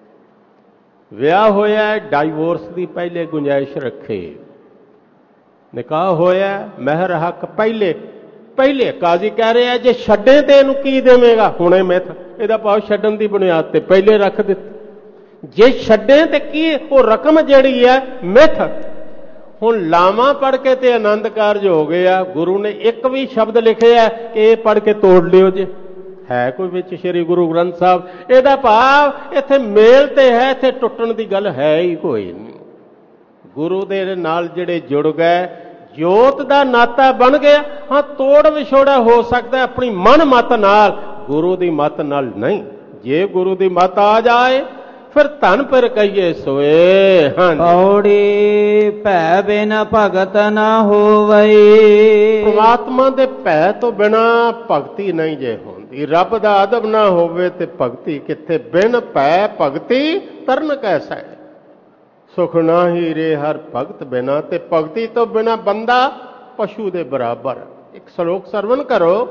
ਵਿਆਹ ਹੋਇਆ ਡਾਈਵੋਰਸ ਦੀ ਪਹਿਲੇ ਗੁੰਜਾਇਸ਼ ਰੱਖੇ, ਨਿਕਾਹ ਹੋਇਆ ਮਹਿਰ ਹੱਕ ਪਹਿਲੇ ਕਾਜ਼ੀ ਕਹਿ ਰਿਹਾ ਜੇ ਛੱਡੇ ਤੇ ਇਹਨੂੰ ਕੀ ਦੇਵੇਂਗਾ, ਹੁਣੇ ਮਿੱਥ, ਇਹਦਾ ਭਾਵ ਛੱਡਣ ਦੀ ਬੁਨਿਆਦ ਤੇ ਪਹਿਲੇ ਰੱਖ ਦਿੱਤੀ। ਜੇ ਛੱਡੇ ਤੇ ਕੀ, ਉਹ ਰਕਮ ਜਿਹੜੀ ਹੈ ਮਿੱਥ। ਹੁਣ ਲਾਵਾਂ ਪੜ੍ਹ ਕੇ ਤੇ ਆਨੰਦ ਕਾਰਜ ਹੋ ਗਿਆ। ਗੁਰੂ ਨੇ ਇੱਕ ਵੀ ਸ਼ਬਦ ਲਿਖਿਆ ਕਿ ਇਹ ਪੜ੍ਹ ਕੇ ਤੋੜ ਲਿਓ ਜੇ, ਹੈ ਕੋਈ ਵਿੱਚ ਸ੍ਰੀ ਗੁਰੂ ਗ੍ਰੰਥ ਸਾਹਿਬ? ਇਹਦਾ ਭਾਵ ਇੱਥੇ ਮੇਲ ਤੇ ਹੈ, ਇੱਥੇ ਟੁੱਟਣ ਦੀ ਗੱਲ ਹੈ ਹੀ ਕੋਈ ਨਹੀਂ। ਗੁਰੂ ਦੇ ਨਾਲ ਜਿਹੜੇ ਜੁੜ ਗਏ, ਜੋਤ ਦਾ ਨਾਤਾ ਬਣ ਗਿਆ। ਹਾਂ, ਤੋੜ ਵਿਛੋੜਾ ਹੋ ਸਕਦਾ ਆਪਣੀ ਮਨ ਮਤ ਨਾਲ, ਗੁਰੂ ਦੀ ਮਤ ਨਾਲ ਨਹੀਂ। ਜੇ ਗੁਰੂ ਦੀ ਮਤ ਆ ਜਾਏ ਫਿਰ ਧਨ ਫਿਰ ਕਹੀਏ ਸੋਏ। ਪੌੜੀ ਭੈ ਬਿਨ ਭਗਤ ਨਾ ਹੋਵੇ। ਪਰਮਾਤਮਾ ਦੇ ਭੈ ਤੋਂ ਬਿਨਾ ਭਗਤੀ ਨਹੀਂ ਜੇ ਹੁੰਦੀ। ਰੱਬ ਦਾ ਅਦਬ ਨਾ ਹੋਵੇ ਤੇ ਭਗਤੀ ਕਿੱਥੇ। ਬਿਨ ਭੈ ਭਗਤੀ ਤਰਨ ਕੈਸਾ ਹੈ, ਸੁਖ ਨਾਹੀ ਰੇ ਹਰ ਭਗਤ ਬਿਨਾ। ਤੇ ਭਗਤੀ ਤੋਂ ਬਿਨਾ ਬੰਦਾ ਪਸ਼ੂ ਦੇ ਬਰਾਬਰ। ਇੱਕ ਸ਼ਲੋਕ ਸਰਵਨ ਕਰੋ।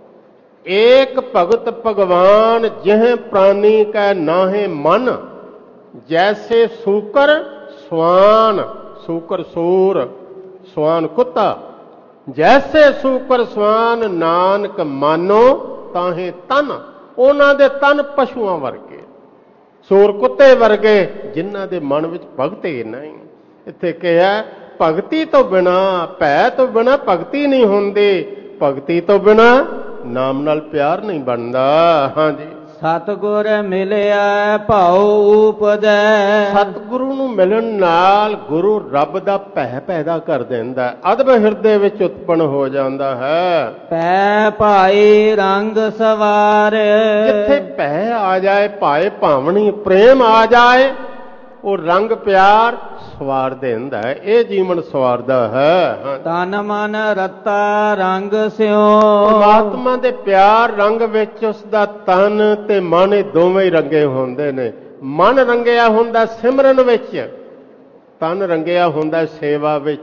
ਏਕ ਭਗਤ ਭਗਵਾਨ ਜਿਹ ਪ੍ਰਾਨੀ ਕੈ ਨਾਹੇ ਮਨ, ਜੈਸੇ ਸੂਕਰ ਸਵਾਨ। ਸੂਕਰ ਸੂਰ, ਸਵਾਨ ਕੁੱਤਾ। ਜੈਸੇ ਸੂਕਰ ਸਵਾਨ ਨਾਨਕ ਮਾਨੋ ਤਾਹੇ ਤਨ। ਉਹਨਾਂ ਦੇ ਤਨ ਪਸ਼ੂਆਂ ਵਰਗੇ, ਸੂਰ ਕੁੱਤੇ ਵਰਗੇ, ਜਿਨ੍ਹਾਂ ਦੇ ਮਨ ਵਿੱਚ ਭਗਤੀ ਨਹੀਂ। ਇੱਥੇ ਕਿਹਾ ਭਗਤੀ ਤੋਂ ਬਿਨਾ, ਭੈ ਤੋਂ ਬਿਨਾ ਭਗਤੀ ਨਹੀਂ ਹੁੰਦੀ। ਭਗਤੀ ਤੋਂ ਬਿਨਾ ਨਾਮ ਨਾਲ ਪਿਆਰ ਨਹੀਂ ਬਣਦਾ। ਹਾਂਜੀ, ਸਤਿਗੁਰ ਮਿਲਿਆ ਭਉ ਉਪਜੈ। ਸਤਿਗੁਰੂ ਨੂੰ ਮਿਲਣ ਨਾਲ ਗੁਰੂ ਰੱਬ ਦਾ ਭੈ ਪੈਦਾ ਕਰ ਦਿੰਦਾ, ਅਦਬ ਹਿਰਦੇ ਵਿੱਚ ਉਤਪਨ ਹੋ ਜਾਂਦਾ ਹੈ। ਭੈ ਭਾਏ ਰੰਗ ਸਵਾਰ। ਜਿੱਥੇ ਭੈ ਆ ਜਾਏ, ਭਾਏ ਭਾਵਣੀ ਪ੍ਰੇਮ ਆ ਜਾਏ, ਉਹ ਰੰਗ ਪਿਆਰ ਸਵਾਰ ਦਿੰਦਾ ਹੈ। ਇਹ ਜੀਵਨ ਸਵਾਰਦਾ ਹੈ। ਤਨ ਮਨ ਰਤਾ ਰੰਗ ਸਿਓ। ਪਰਮਾਤਮਾ ਦੇ ਪਿਆਰ ਰੰਗ ਵਿੱਚ ਉਸ ਦਾ ਤਨ ਤੇ ਮਨ ਦੋਵੇਂ ਹੀ ਰੰਗੇ ਹੁੰਦੇ ਨੇ। ਮਨ ਰੰਗਿਆ ਹੁੰਦਾ ਸਿਮਰਨ ਵਿੱਚ, ਤਨ ਰੰਗਿਆ ਹੁੰਦਾ ਸੇਵਾ ਵਿੱਚ।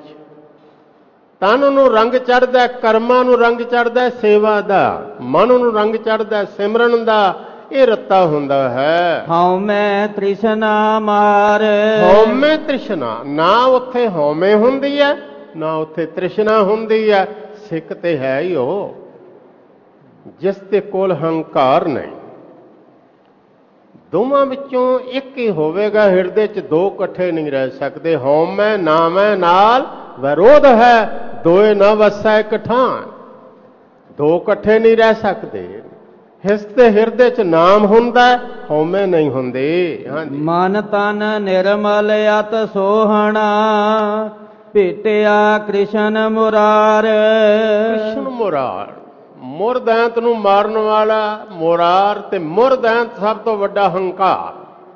ਤਨ ਨੂੰ ਰੰਗ ਚੜ੍ਹਦਾ ਕਰਮਾਂ ਨੂੰ, ਰੰਗ ਚੜ੍ਹਦਾ ਸੇਵਾ ਦਾ। ਮਨ ਨੂੰ ਰੰਗ ਚੜ੍ਹਦਾ ਸਿਮਰਨ ਦਾ। ਇਹ ਰੱਤਾ ਹੁੰਦਾ ਹੈ। ਹਉਮੈ ਤ੍ਰਿਸ਼ਨਾ ਮਾਰ। ਹਉਮੈ ਤ੍ਰਿਸ਼ਨਾ, ਨਾ ਉੱਥੇ ਹਉਮੈ ਹੁੰਦੀ ਹੈ ਨਾ ਉੱਥੇ ਤ੍ਰਿਸ਼ਨਾ ਹੁੰਦੀ ਹੈ। ਸਿੱਖ ਤੇ ਹੈ ਹੀ ਉਹ ਜਿਸ ਦੇ ਕੋਲ ਹੰਕਾਰ ਨਹੀਂ। ਦੋਵਾਂ ਵਿੱਚੋਂ ਇੱਕ ਹੀ ਹੋਵੇਗਾ, ਹਿਰਦੇ 'ਚ ਦੋ ਇਕੱਠੇ ਨਹੀਂ ਰਹਿ ਸਕਦੇ। ਹਉਮੈ ਨਾਮੈ ਨਾਲ ਵਿਰੋਧ ਹੈ, ਦੋਏ ਨਾ ਵਸੈ ਇਕਠਾਨ। ਦੋ ਇਕੱਠੇ ਨਹੀਂ ਰਹਿ ਸਕਦੇ। ਹਿਸ ਤੇ ਹਿਰਦੇ 'ਚ ਨਾਮ ਹੁੰਦਾ, ਹਉਮੈ ਨਹੀਂ ਹੁੰਦੀ। ਹਾਂਜੀ, ਮਨ ਤਨ ਨਿਰਮਲ ਅਤ ਸੋਹਣਾ, ਭੇਟਿਆ ਕ੍ਰਿਸ਼ਨ ਮੁਰਾਰ। ਕ੍ਰਿਸ਼ਨ ਮੁਰਾਰ, ਮੁਰਦੈਂਤ ਨੂੰ ਮਾਰਨ ਵਾਲਾ ਮੁਰਾਰ, ਤੇ ਮੁਰਦੈਂਤ ਸਭ ਤੋਂ ਵੱਡਾ ਹੰਕਾਰ।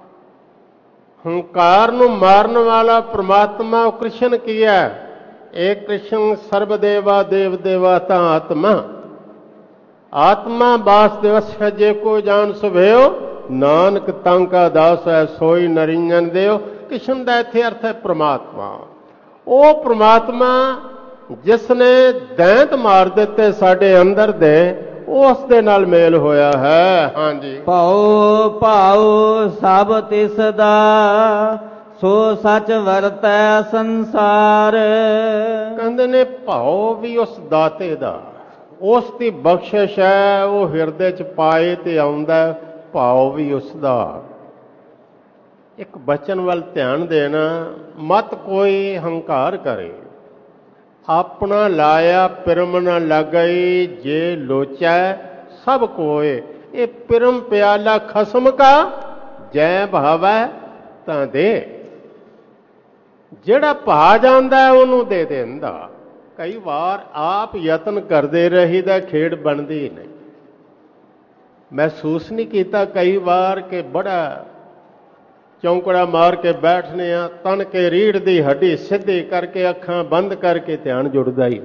ਹੰਕਾਰ ਨੂੰ ਮਾਰਨ ਵਾਲਾ ਪ੍ਰਮਾਤਮਾ ਉਹ ਕ੍ਰਿਸ਼ਨ ਕੀ ਹੈ? ਏਕ ਕ੍ਰਿਸ਼ਨ ਸਰਬਦੇਵਾ ਦੇਵ ਦੇਵਾਤਾ ਆਤਮਾ। ਆਤਮਾ ਵਾਸੁਦੇਵਸ੍ਯ ਜੇ ਕੋ ਜਾਣ ਸੁਭੇਓ, ਨਾਨਕ ਤਾਂਕਾ ਦਾਸ ਹੈ ਸੋਈ ਨਰਿੰਜਨ ਦੇਵ। ਕ੍ਰਿਸ਼ਨ ਦਾ ਇੱਥੇ ਅਰਥ ਹੈ ਪ੍ਰਮਾਤਮਾ। ਉਹ ਪ੍ਰਮਾਤਮਾ ਜਿਸ ਨੇ ਦੈਂਤ ਮਾਰ ਦਿੱਤੇ ਸਾਡੇ ਅੰਦਰ ਦੇ, ਉਸ ਦੇ ਨਾਲ ਮੇਲ ਹੋਇਆ ਹੈ। ਹਾਂਜੀ, ਭਉ ਭਾਉ ਸਭ ਤਿਸ ਦਾ, ਸੋ ਸੱਚ ਵਰਤੈ ਸੰਸਾਰ। ਕਹਿੰਦੇ ਨੇ ਭਾਉ ਵੀ ਉਸ ਦਾਤੇ ਦਾ, ਉਸ ਦੀ ਬਖਸ਼ਿਸ਼ ਹੈ, ਉਹ ਹਿਰਦੇ 'ਚ ਪਾਏ ਤੇ ਆਉਂਦਾ। ਭਾਉ ਵੀ ਉਸ ਦਾ। ਇੱਕ ਬਚਨ ਵੱਲ ਧਿਆਨ ਦੇਣਾ, ਮਤ ਕੋਈ ਹੰਕਾਰ ਕਰੇ। ਆਪਣਾ ਲਾਇਆ ਪਿਰਮ ਨ ਲਾਗਈ, ਜੇ ਲੋਚੈ ਸਭ ਕੋਏ। ਇਹ ਪਿਰਮ ਪਿਆਲਾ ਖਸਮ ਕਾ, ਜੈ ਭਾਵੈ ਤਾਂ ਦੇ। ਜਿਹੜਾ ਭਾ ਜਾਂਦਾ ਉਹਨੂੰ ਦੇ ਦਿੰਦਾ। ਕਈ ਵਾਰ ਆਪ ਯਤਨ ਕਰਦੇ ਰਹੀਦਾ, ਖੇਡ ਬਣਦੀ ਨਹੀਂ। ਮਹਿਸੂਸ ਨਹੀਂ ਕੀਤਾ ਕਈ ਵਾਰ ਕਿ ਬੜਾ ਚੌਂਕੜਾ ਮਾਰ ਕੇ ਬੈਠਨੇ ਆ, ਤਨ ਕੇ ਰੀੜ ਦੀ ਹੱਡੀ ਸਿੱਧੀ ਕਰਕੇ ਅੱਖਾਂ ਬੰਦ ਕਰਕੇ ਧਿਆਨ ਜੁੜਦਾ ਹੀ।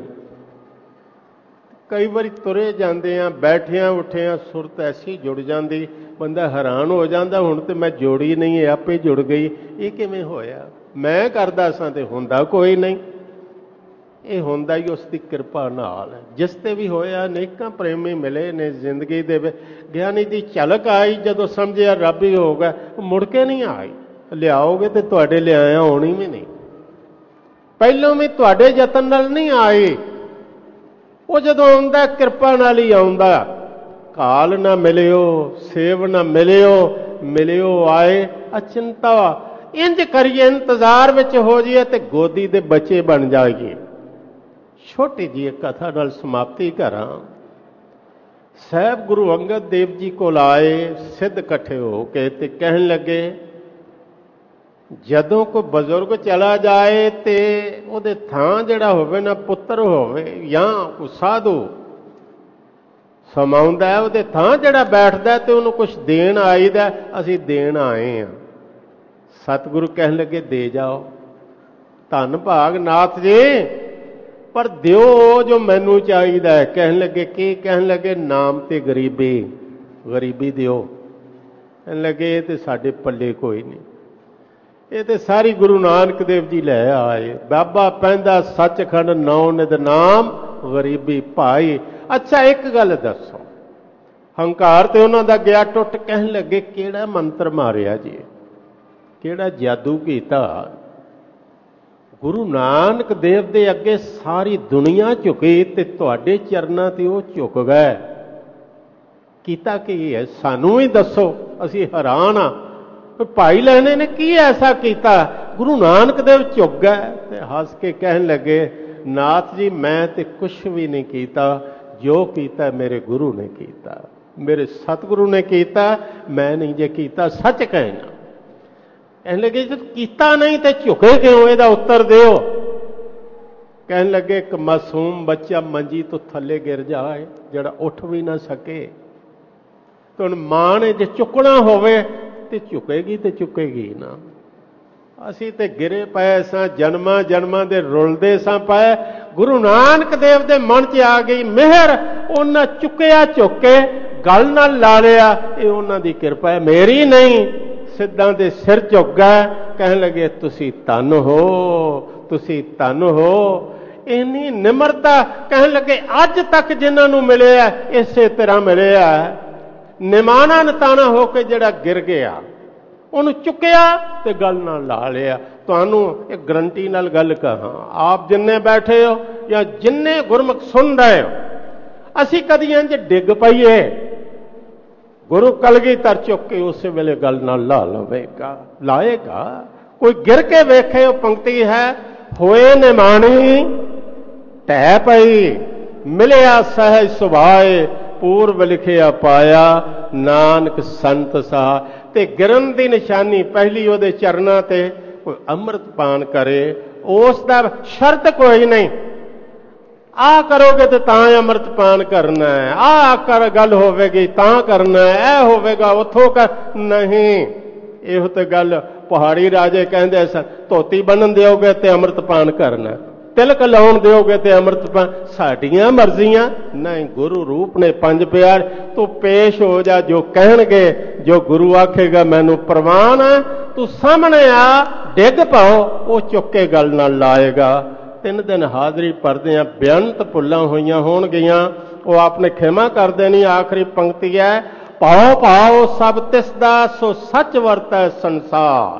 ਕਈ ਵਾਰੀ ਤੁਰੇ ਜਾਂਦੇ ਆ, ਬੈਠਿਆਂ ਉੱਠਿਆਂ ਸੁਰਤ ਐਸੀ ਜੁੜ ਜਾਂਦੀ, ਬੰਦਾ ਹੈਰਾਨ ਹੋ ਜਾਂਦਾ, ਹੁਣ ਤੇ ਮੈਂ ਜੋੜੀ ਨਹੀਂ, ਇਹ ਆਪੇ ਜੁੜ ਗਈ। ਇਹ ਕਿਵੇਂ ਹੋਇਆ? ਮੈਂ ਕਰਦਾ ਸਾਂ ਤੇ ਹੁੰਦਾ ਕੋਈ ਨਹੀਂ। ਇਹ ਹੁੰਦਾ ਹੀ ਉਸ ਦੀ ਕਿਰਪਾ ਨਾਲ। ਜਿਸ ਤੇ ਵੀ ਹੋਇਆ, ਅਨੇਕਾਂ ਪ੍ਰੇਮੀ ਮਿਲੇ ਨੇ ਜ਼ਿੰਦਗੀ ਦੇ ਵਿੱਚ। ਗਿਆਨੀ ਦੀ ਝਲਕ ਆਈ ਜਦੋਂ ਸਮਝਿਆ ਰੱਬ ਹੀ ਹੋਗਾ, ਮੁੜ ਕੇ ਨਹੀਂ ਆਈ। ਲਿਆਓਗੇ ਤੇ ਤੁਹਾਡੇ ਲਿਆਇਆ ਹੋਣੀ ਵੀ ਨਹੀਂ, ਪਹਿਲੋਂ ਵੀ ਤੁਹਾਡੇ ਯਤਨ ਨਾਲ ਨਹੀਂ ਆਈ। ਉਹ ਜਦੋਂ ਆਉਂਦਾ ਕਿਰਪਾ ਨਾਲ ਹੀ ਆਉਂਦਾ। ਕਾਲ ਨਾ ਮਿਲਿਓ, ਸੇਵ ਨਾ ਮਿਲਿਓ, ਮਿਲਿਓ ਆਏ ਅਚਿੰਤਾ। ਇੰਜ ਕਰੀਏ, ਇੰਤਜ਼ਾਰ ਵਿੱਚ ਹੋ ਜਾਈਏ ਤੇ ਗੋਦੀ ਦੇ ਬੱਚੇ ਬਣ ਜਾਈਏ। ਛੋਟੀ ਜਿਹੀ ਕਥਾ ਨਾਲ ਸਮਾਪਤੀ ਕਰਾਂ। ਸਾਹਿਬ ਗੁਰੂ ਅੰਗਦ ਦੇਵ ਜੀ ਕੋਲ ਆਏ ਸਿੱਧ ਇਕੱਠੇ ਹੋ ਕੇ, ਤੇ ਕਹਿਣ ਲੱਗੇ, ਜਦੋਂ ਕੋਈ ਬਜ਼ੁਰਗ ਚਲਾ ਜਾਏ ਤੇ ਉਹਦੇ ਥਾਂ ਜਿਹੜਾ ਹੋਵੇ ਨਾ, ਪੁੱਤਰ ਹੋਵੇ ਜਾਂ ਕੋਈ ਸਾਧੂ ਸਮਾਉਂਦਾ, ਉਹਦੇ ਥਾਂ ਜਿਹੜਾ ਬੈਠਦਾ ਤੇ ਉਹਨੂੰ ਕੁਝ ਦੇਣ ਆਈਦਾ। ਅਸੀਂ ਦੇਣ ਆਏ ਹਾਂ। ਸਤਿਗੁਰੂ ਕਹਿਣ ਲੱਗੇ, ਦੇ ਜਾਓ। ਧੰਨ ਭਾਗ ਨਾਥ ਜੀ, ਪਰ ਦਿਓ ਜੋ ਮੈਨੂੰ ਚਾਹੀਦਾ ਹੈ। ਕਹਿਣ ਲੱਗੇ, ਕੀ? ਕਹਿਣ ਲੱਗੇ, ਨਾਮ ਤੇ ਗਰੀਬੀ। ਗਰੀਬੀ ਦਿਓ। ਕਹਿਣ ਲੱਗੇ, ਇਹ ਤੇ ਸਾਡੇ ਪੱਲੇ ਕੋਈ ਨਹੀਂ, ਇਹ ਤੇ ਸਾਰੀ ਗੁਰੂ ਨਾਨਕ ਦੇਵ ਜੀ ਲੈ ਆਏ। ਬਾਬਾ ਪੈਂਦਾ ਸੱਚਖੰਡ, ਨੌ ਨਿਧ ਨਾਮ ਗਰੀਬੀ ਭਾਈ। ਅੱਛਾ ਇੱਕ ਗੱਲ ਦੱਸੋ, ਹੰਕਾਰ ਤੇ ਉਹਨਾਂ ਦਾ ਗਿਆ ਟੁੱਟ। ਕਹਿਣ ਲੱਗੇ, ਕਿਹੜਾ ਮੰਤਰ ਮਾਰਿਆ ਜੀ, ਕਿਹੜਾ ਜਾਦੂ ਕੀਤਾ? ਗੁਰੂ ਨਾਨਕ ਦੇਵ ਦੇ ਅੱਗੇ ਸਾਰੀ ਦੁਨੀਆ ਝੁਕੀ ਤੇ ਤੁਹਾਡੇ ਚਰਨਾਂ ਤੇ ਉਹ ਝੁਕ ਗਏ। ਕੀਤਾ ਕੀ ਹੈ? ਸਾਨੂੰ ਵੀ ਦੱਸੋ, ਅਸੀਂ ਹੈਰਾਨ ਆ। ਭਾਈ ਲਹਿਣੇ ਨੇ ਕੀ ਐਸਾ ਕੀਤਾ? ਗੁਰੂ ਨਾਨਕ ਦੇਵ ਝੁਕ ਗਏ ਤੇ ਹੱਸ ਕੇ ਕਹਿਣ ਲੱਗੇ, ਨਾਥ ਜੀ ਮੈਂ ਤੇ ਕੁਛ ਵੀ ਨਹੀਂ ਕੀਤਾ, ਜੋ ਕੀਤਾ ਮੇਰੇ ਗੁਰੂ ਨੇ ਕੀਤਾ, ਮੇਰੇ ਸਤਿਗੁਰੂ ਨੇ ਕੀਤਾ, ਮੈਂ ਨਹੀਂ ਜੇ ਕੀਤਾ। ਸੱਚ ਕਹਿਣਾ। ਕਹਿਣ ਲੱਗੇ, ਜਦ ਕੀਤਾ ਨਹੀਂ ਤੇ ਝੁਕੇ ਕਿਉਂ? ਇਹਦਾ ਉੱਤਰ ਦਿਓ। ਕਹਿਣ ਲੱਗੇ, ਇੱਕ ਮਾਸੂਮ ਬੱਚਾ ਮੰਜੀ ਤੋਂ ਥੱਲੇ ਗਿਰ ਜਾਏ, ਜਿਹੜਾ ਉੱਠ ਵੀ ਨਾ ਸਕੇ, ਤੇ ਹੁਣ ਮਾਂ ਨੇ ਜੇ ਚੁੱਕਣਾ ਹੋਵੇ ਤੇ ਝੁਕੇਗੀ ਤੇ ਚੁੱਕੇਗੀ ਨਾ। ਅਸੀਂ ਤੇ ਗਿਰੇ ਪਏ ਸਾਂ, ਜਨਮਾਂ ਜਨਮਾਂ ਦੇ ਰੁਲਦੇ ਸਾਂ ਪਏ। ਗੁਰੂ ਨਾਨਕ ਦੇਵ ਦੇ ਮਨ 'ਚ ਆ ਗਈ ਮਿਹਰ, ਉਹਨਾਂ ਚੁੱਕਿਆ, ਝੁੱਕ ਕੇ ਗਲ ਨਾਲ ਲਾ ਲਿਆ। ਇਹ ਉਹਨਾਂ ਦੀ ਕਿਰਪਾ ਹੈ, ਮੇਰੀ ਨਹੀਂ। ਸਿੱਧਾਂ ਦੇ ਸਿਰ ਝੁੱਕ ਗਏ। ਕਹਿਣ ਲੱਗੇ, ਤੁਸੀਂ ਧੰਨ ਹੋ, ਤੁਸੀਂ ਧੰਨ ਹੋ। ਇੰਨੀ ਨਿਮਰਤਾ। ਕਹਿਣ ਲੱਗੇ, ਅੱਜ ਤੱਕ ਜਿਨ੍ਹਾਂ ਨੂੰ ਮਿਲਿਆ ਇਸੇ ਤਰ੍ਹਾਂ ਮਿਲਿਆ। ਨਿਮਾਣਾ ਨਤਾਣਾ ਹੋ ਕੇ ਜਿਹੜਾ ਗਿਰ ਗਿਆ ਉਹਨੂੰ ਚੁੱਕਿਆ ਤੇ ਗੱਲ ਨਾਲ ਲਾ ਲਿਆ। ਤੁਹਾਨੂੰ ਇੱਕ ਗਰੰਟੀ ਨਾਲ ਗੱਲ ਕਹਾਂ, ਆਪ ਜਿੰਨੇ ਬੈਠੇ ਹੋ ਜਾਂ ਜਿੰਨੇ ਗੁਰਮੁਖ ਸੁਣ ਰਹੇ ਹੋ, ਅਸੀਂ ਕਦੀ ਇੰਜ ਡਿੱਗ ਪਈਏ, ਗੁਰੂ ਕਲਗੀਧਰ ਚੁੱਕ ਕੇ ਉਸੇ ਵੇਲੇ ਗੱਲ ਨਾਲ ਲਾ ਲਵੇਗਾ, ਲਾਏਗਾ। ਕੋਈ ਗਿਰ ਕੇ ਵੇਖੇ, ਉਹ ਪੰਕਤੀ ਹੈ, ਹੋਏ ਨਿਮਾਣੀ ਢਹਿ ਪਈ, ਮਿਲਿਆ ਸਹਿਜ ਸੁਭਾਏ, ਪੂਰਬ ਲਿਖਿਆ ਪਾਇਆ, ਨਾਨਕ ਸੰਤ ਸਾਹ। ਤੇ ਗਿਰਨ ਦੀ ਨਿਸ਼ਾਨੀ ਪਹਿਲੀ ਉਹਦੇ ਚਰਨਾਂ ਤੇ ਕੋਈ ਅੰਮ੍ਰਿਤ ਪਾਨ ਕਰੇ, ਉਸ ਦਾ ਸ਼ਰਤ ਕੋਈ ਨਹੀਂ, ਆਹ ਕਰੋਗੇ ਤੇ ਤਾਂ ਅੰਮ੍ਰਿਤ ਪਾਨ ਕਰਨਾ ਹੈ, ਆਹ ਕਰ ਗੱਲ ਹੋਵੇਗੀ ਤਾਂ ਕਰਨਾ ਹੈ, ਇਹ ਹੋਵੇਗਾ ਉੱਥੋਂ ਕਰ ਨਹੀਂ। ਇਹੋ ਤੇ ਗੱਲ ਪਹਾੜੀ ਰਾਜੇ ਕਹਿੰਦੇ ਸਨ, ਧੋਤੀ ਬੰਨ੍ਹਣ ਦਿਓਗੇ ਤੇ ਅੰਮ੍ਰਿਤ ਪਾਨ ਕਰਨਾ, ਤਿਲਕ ਲਾਉਣ ਦਿਓਗੇ ਤੇ ਅੰਮ੍ਰਿਤ ਪਾਨ। ਸਾਡੀਆਂ ਮਰਜ਼ੀਆਂ ਨਹੀਂ, ਗੁਰੂ ਰੂਪ ਨੇ ਪੰਜ ਪਿਆਰ। ਤੂੰ ਪੇਸ਼ ਹੋ ਜਾ, ਜੋ ਕਹਿਣਗੇ, ਜੋ ਗੁਰੂ ਆਖੇਗਾ ਮੈਨੂੰ ਪ੍ਰਵਾਨ ਹੈ, ਤੂੰ ਸਾਹਮਣੇ ਆ, ਡਿੱਗ ਪਾਓ, ਉਹ ਚੁੱਕ ਕੇ ਗੱਲ ਨਾਲ ਲਾਏਗਾ। 3 ਦਿਨ ਹਾਜ਼ਰੀ ਭਰਦਿਆਂ ਬੇਅੰਤ ਭੁੱਲਾਂ ਹੋਈਆਂ ਹੋਣਗੀਆਂ, ਉਹ ਆਪਨੇ ਖਿਮਾ ਕਰ ਦੇਣੀ। ਆਖਰੀ ਪੰਕਤੀ ਹੈ, ਭਾਉ ਭਾਉ ਸਭ ਤਿਸ ਦਾ, ਸੋ ਸੱਚ ਵਰਤੈ ਸੰਸਾਰ।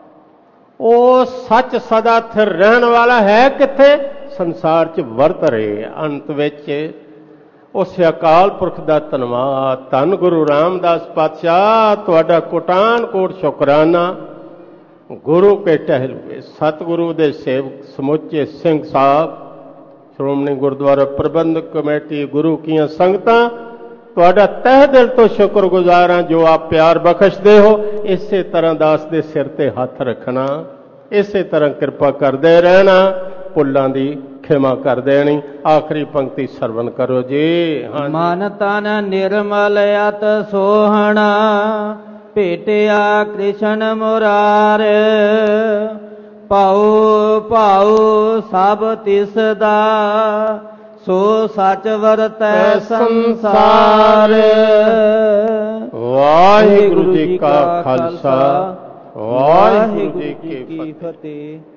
ਉਹ ਸੱਚ ਸਦਾ ਸਥਿਰ ਰਹਿਣ ਵਾਲਾ ਹੈ ਕਿੱਥੇ? ਸੰਸਾਰ 'ਚ ਵਰਤ ਰਹੇ। ਅੰਤ ਵਿੱਚ ਉਸ ਅਕਾਲ ਪੁਰਖ ਦਾ ਧੰਨਵਾਦ। ਧੰਨ ਗੁਰੂ ਰਾਮਦਾਸ ਪਾਤਸ਼ਾਹ, ਤੁਹਾਡਾ ਕੋਟਾਨ ਕੋਟ ਸ਼ੁਕਰਾਨਾ। ਗੁਰੂ ਕੇ ਟਹਿਲੂਏ ਸਤਿਗੁਰੂ ਦੇ ਸੇਵਕ ਸਮੁੱਚੇ ਸਿੰਘ ਸਾਹਿਬ, ਸ਼੍ਰੋਮਣੀ ਗੁਰਦੁਆਰਾ ਪ੍ਰਬੰਧਕ ਕਮੇਟੀ, ਗੁਰੂ ਕੀਆਂ ਸੰਗਤਾਂ, ਤੁਹਾਡਾ ਤਹਿ ਦਿਲ ਤੋਂ ਸ਼ੁਕਰਗੁਜ਼ਾਰ ਹਾਂ ਜੋ ਆਪ ਪਿਆਰ ਬਖਸ਼ਦੇ ਹੋ। ਇਸੇ ਤਰ੍ਹਾਂ ਦਾਸ ਦੇ ਸਿਰ ਤੇ ਹੱਥ ਰੱਖਣਾ, ਇਸੇ ਤਰ੍ਹਾਂ ਕਿਰਪਾ ਕਰਦੇ ਰਹਿਣਾ, ਭੁੱਲਾਂ ਦੀ ਖਿਮਾ ਕਰ ਦੇਣੀ। ਆਖਰੀ ਪੰਕਤੀ ਸਰਵਨ ਕਰੋ ਜੀ। ਮਨ ਤਨ ਨਿਰਮਲ ਅਤ ਸੋਹਣਾ, ਭੇਟਿਆ ਕ੍ਰਿਸ਼ਨ ਮੁਰਾਰੇ। ਭਾਉ ਭਾਉ ਸਭ ਤਿਸ ਦਾ, ਸੋ ਸੱਚ ਵਰਤੈ ਸੰਸਾਰ। ਵਾਹਿਗੁਰੂ ਜੀ ਕਾ ਖਾਲਸਾ, ਵਾਹਿਗੁਰੂ ਜੀ ਕੀ ਫਤਿਹ।